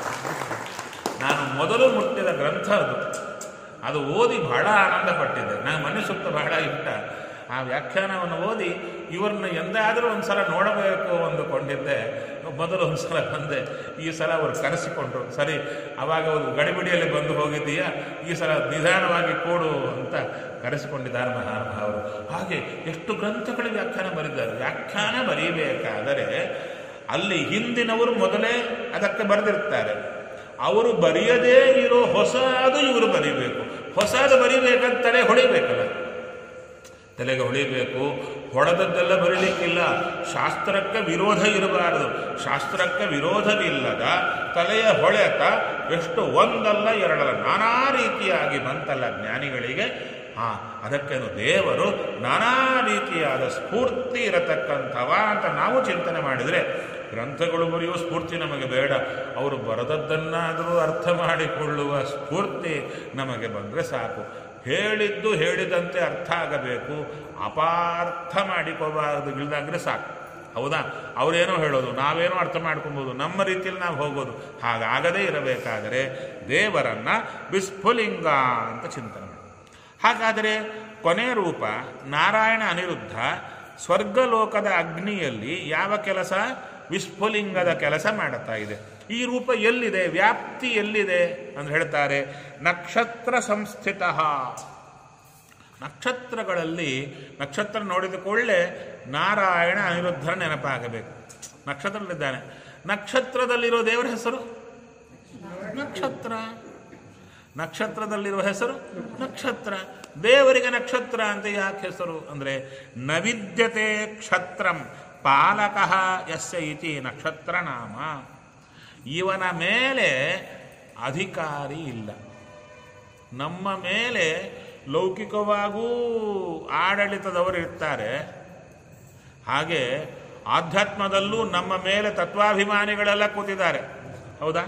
ನಾನು ಮೊದಲು ಮುಟ್ಟಿದ ಗ್ರಂಥ ಅದು ಓದಿ ಬಹಳ ಆನಂದ ಪಟ್ಟಿದ್ದೆ. ನಾನು ಮನ್ಯುಸೂಕ್ತ ಬಹಳ ಇಷ್ಟ. ಆ ವ್ಯಾಖ್ಯಾನವನ್ನು ಓದಿ ಇವ್ರನ್ನ ಎಂದಾದರೂ ಒಂದು ಸಲ ನೋಡಬೇಕು ಅಂದುಕೊಂಡಿದ್ದೆ. ಮೊದಲು ಒಂದು ಸಲ ಬಂದೆ. ಈ ಸಲ ಅವರು ಕರೆಸಿಕೊಂಡ್ರು. ಸರಿ, ಅವಾಗ ಅವರು ಗಡಿಬಿಡಿಯಲ್ಲಿ ಬಂದು ಹೋಗಿದ್ದೀಯಾ, ಈ ಸಲ ನಿಧಾನವಾಗಿ ಕೂಡು ಅಂತ ಕರೆಸಿಕೊಂಡಿದ್ದಾರೆ ಮಹಾನುಭಾವರು. ಹಾಗೆ ಎಷ್ಟು ಗ್ರಂಥಗಳಿಗೆ ವ್ಯಾಖ್ಯಾನ ಬರೆದಿದ್ದಾರೆ. ವ್ಯಾಖ್ಯಾನ ಬರೀಬೇಕಾದರೆ ಅಲ್ಲಿ ಹಿಂದಿನವರು ಮೊದಲೇ ಅದಕ್ಕೆ ಬರೆದಿರ್ತಾರೆ. ಅವರು ಬರೆಯದೇ ಇರೋ ಹೊಸದು ಇವರು ಬರೀಬೇಕು. ಹೊಸದು ಬರೀಬೇಕಂತ ತಲೆ ಹೊಡಿಬೇಕಲ್ಲ, ತಲೆಗೆ ಹೊಳಿಬೇಕು. ಹೊಡೆದದ್ದೆಲ್ಲ ಬರೀಲಿಕ್ಕಿಲ್ಲ. ಶಾಸ್ತ್ರಕ್ಕೆ ವಿರೋಧ ಇರಬಾರದು. ಶಾಸ್ತ್ರಕ್ಕೆ ವಿರೋಧವಿಲ್ಲದ ತಲೆಯ ಹೊಳೆತ ಎಷ್ಟು ಒಂದಲ್ಲ ಎರಡಲ್ಲ ನಾನಾ ರೀತಿಯಾಗಿ ಬಂತಲ್ಲ ಜ್ಞಾನಿಗಳಿಗೆ. ಅದಕ್ಕೇನು ದೇವರು ನಾನಾ ರೀತಿಯಾದ ಸ್ಫೂರ್ತಿ ಇರತಕ್ಕಂಥವ ಅಂತ ನಾವು ಚಿಂತನೆ ಮಾಡಿದರೆ, ಗ್ರಂಥಗಳು ಬರೆಯುವ ಸ್ಫೂರ್ತಿ ನಮಗೆ ಬೇಡ, ಅವರು ಬರೆದದ್ದನ್ನಾದರೂ ಅರ್ಥ ಮಾಡಿಕೊಳ್ಳುವ ಸ್ಫೂರ್ತಿ ನಮಗೆ ಬಂದರೆ ಸಾಕು. ಹೇಳಿದ್ದು ಹೇಳಿದಂತೆ ಅರ್ಥ ಆಗಬೇಕು, ಅಪಾರ್ಥ ಮಾಡಿಕೋಬಾರದು, ಇಲ್ದಾಗ್ರೆ ಸಾಕು. ಹೌದಾ? ಅವರೇನೋ ಹೇಳೋದು, ನಾವೇನೋ ಅರ್ಥ ಮಾಡ್ಕೊಬೋದು, ನಮ್ಮ ರೀತಿಯಲ್ಲಿ ನಾವು ಹೋಗೋದು. ಹಾಗಾಗದೇ ಇರಬೇಕಾದರೆ ದೇವರನ್ನು ವಿಸ್ಫುಲಿಂಗ ಅಂತ ಚಿಂತನೆ ಮಾಡಿ. ಹಾಗಾದರೆ ಕೊನೆ ರೂಪ ನಾರಾಯಣ ಅನಿರುದ್ಧ ಸ್ವರ್ಗಲೋಕದ ಅಗ್ನಿಯಲ್ಲಿ ಯಾವ ಕೆಲಸ? ವಿಸ್ಫುಲಿಂಗದ ಕೆಲಸ ಮಾಡುತ್ತಾ ಇದೆ. ಈ ರೂಪ ಎಲ್ಲಿದೆ? ವ್ಯಾಪ್ತಿ ಎಲ್ಲಿದೆ ಅಂತ ಹೇಳ್ತಾರೆ. ನಕ್ಷತ್ರ ಸಂಸ್ಥಿತ. ನಕ್ಷತ್ರಗಳಲ್ಲಿ ನಕ್ಷತ್ರ ನೋಡಿದ ಕೂಡಲೇ ನಾರಾಯಣ ಅನಿರುದ್ಧರ ನೆನಪಾಗಬೇಕು. ನಕ್ಷತ್ರದಲ್ಲಿದ್ದಾನೆ. ನಕ್ಷತ್ರದಲ್ಲಿರೋ ದೇವರ ಹೆಸರು ನಕ್ಷತ್ರ. ನಕ್ಷತ್ರದಲ್ಲಿರುವ ಹೆಸರು ನಕ್ಷತ್ರ. ದೇವರಿಗೆ ನಕ್ಷತ್ರ ಅಂತ ಯಾಕೆ ಹೆಸರು ಅಂದರೆ, ನವಿದ್ಯತೆ ಕ್ಷತ್ರಂ ಪಾಲಕಃ ಯಸ್ಯ ಇತಿ ನಕ್ಷತ್ರ ನಾಮ. ಇವನ ಮೇಲೆ ಅಧಿಕಾರಿ ಇಲ್ಲ. ನಮ್ಮ ಮೇಲೆ ಲೌಕಿಕವಾಗೂ ಆಡಳಿತದವರು ಇರ್ತಾರೆ, ಹಾಗೆ ಆಧ್ಯಾತ್ಮದಲ್ಲೂ ನಮ್ಮ ಮೇಲೆ ತತ್ವಾಭಿಮಾನಿಗಳೆಲ್ಲ ಕೂತಿದ್ದಾರೆ. ಹೌದಾ?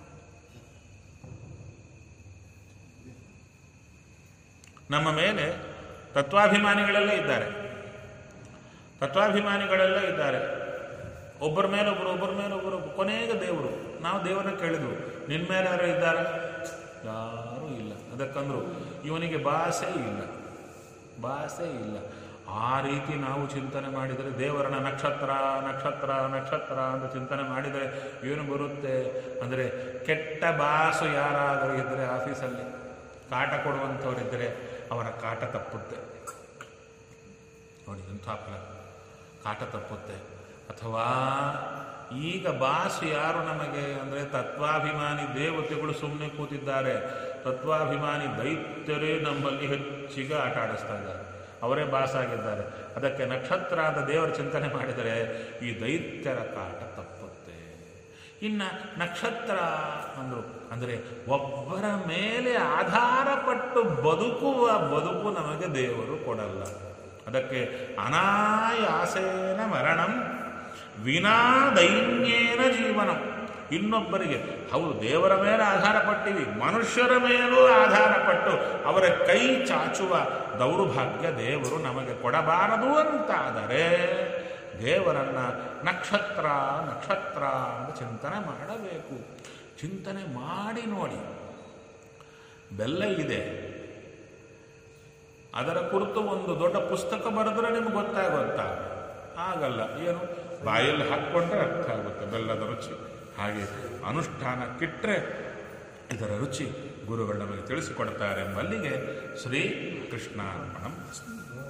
ನಮ್ಮ ಮೇಲೆ ತತ್ವಾಭಿಮಾನಿಗಳೆಲ್ಲ ಇದ್ದಾರೆ. ತತ್ವಾಭಿಮಾನಿಗಳೆಲ್ಲ ಇದ್ದಾರೆ. ಒಬ್ಬರ ಮೇಲೊಬ್ಬರು, ಒಬ್ಬರ ಮೇಲೊಬ್ಬರು, ಕೊನೆಗೆ ದೇವರು. ನಾವು ದೇವರನ್ನ ಕೇಳಿದ್ವು, ನಿನ್ನ ಮೇಲೆ ಯಾರು ಇದ್ದಾರೆ? ಯಾರೂ ಇಲ್ಲ. ಅದಕ್ಕಂದ್ರು ಇವನಿಗೆ ಭಾಷೆ ಇಲ್ಲ, ಭಾಷೆ ಇಲ್ಲ. ಆ ರೀತಿ ನಾವು ಚಿಂತನೆ ಮಾಡಿದರೆ, ದೇವರನ್ನ ನಕ್ಷತ್ರ ನಕ್ಷತ್ರ ನಕ್ಷತ್ರ ಅಂತ ಚಿಂತನೆ ಮಾಡಿದರೆ ಏನು ಬರುತ್ತೆ ಅಂದರೆ, ಕೆಟ್ಟ ಬಾಸು ಯಾರಾದರೂ ಇದ್ದರೆ ಆಫೀಸಲ್ಲಿ ಕಾಟ ಕೊಡುವಂಥವರಿದ್ದರೆ ಅವರ ಕಾಟ ತಪ್ಪುತ್ತೆ ನೋಡಿ. ಎಂಥ ಫಲ, ಕಾಟ ತಪ್ಪುತ್ತೆ. ಅಥವಾ ಈಗ ಬಾಸು ಯಾರು ನಮಗೆ ಅಂದರೆ, ತತ್ವಾಭಿಮಾನಿ ದೇವತೆಗಳು ಸುಮ್ಮನೆ ಕೂತಿದ್ದಾರೆ. ತತ್ವಾಭಿಮಾನಿ ದೈತ್ಯರೇ ನಮ್ಮಲ್ಲಿ ಹೆಚ್ಚಿಗೆ ಆಟ ಆಡಿಸ್ತಾ ಇದ್ದಾರೆ, ಅವರೇ ಬಾಸಾಗಿದ್ದಾರೆ. ಅದಕ್ಕೆ ನಕ್ಷತ್ರ ಅಂತ ದೇವರ ಚಿಂತನೆ ಮಾಡಿದರೆ ಈ ದೈತ್ಯರ ಕಾಟ ತಪ್ಪುತ್ತೆ. ಇನ್ನು ನಕ್ಷತ್ರ ಅಂದರು ಅಂದರೆ, ಒಬ್ಬರ ಮೇಲೆ ಆಧಾರಪಟ್ಟು ಬದುಕುವ ಬದುಕು ನಮಗೆ ದೇವರು ಕೊಡಲ್ಲ. ಅದಕ್ಕೆ ಅನಾಯಾಸೇನ ಮರಣಂ ವಿನಾ ದೈನ್ಯೇನ ಜೀವನಂ. ಇನ್ನೊಬ್ಬರಿಗೆ ಹೌದು ದೇವರ ಮೇಲೆ ಆಧಾರಪಟ್ಟಿವಿ, ಮನುಷ್ಯರ ಮೇಲೂ ಆಧಾರಪಟ್ಟು ಅವರ ಕೈ ಚಾಚುವ ದೌರ್ಭಾಗ್ಯ ದೇವರು ನಮಗೆ ಕೊಡಬಾರದು ಅಂತಾದರೆ ದೇವರನ್ನು ನಕ್ಷತ್ರ ನಕ್ಷತ್ರ ಅಂತ ಚಿಂತನೆ ಮಾಡಬೇಕು. ಚಿಂತನೆ ಮಾಡಿ ನೋಡಿ. ಬೆಲ್ಲ ಇದೆ, ಅದರ ಕುರಿತು ಒಂದು ದೊಡ್ಡ ಪುಸ್ತಕ ಬರೆದ್ರೆ ನಿಮ್ಗೆ ಗೊತ್ತಾಗುತ್ತಾ? ಆಗಲ್ಲ. ಏನು ಬಾಯಲ್ಲಿ ಹಾಕ್ಕೊಂಡ್ರೆ ಅರ್ಥ ಆಗುತ್ತೆ ಬೆಲ್ಲದ ರುಚಿ. ಹಾಗೆ ಅನುಷ್ಠಾನಕ್ಕಿಟ್ಟರೆ ಇದರ ರುಚಿ ಗುರುಗಳು ನಮಗೆ ತಿಳಿಸಿಕೊಡ್ತಾರೆ ಎಂಬಲ್ಲಿಗೆ ಶ್ರೀ ಕೃಷ್ಣಾರ್ಪಣಂ.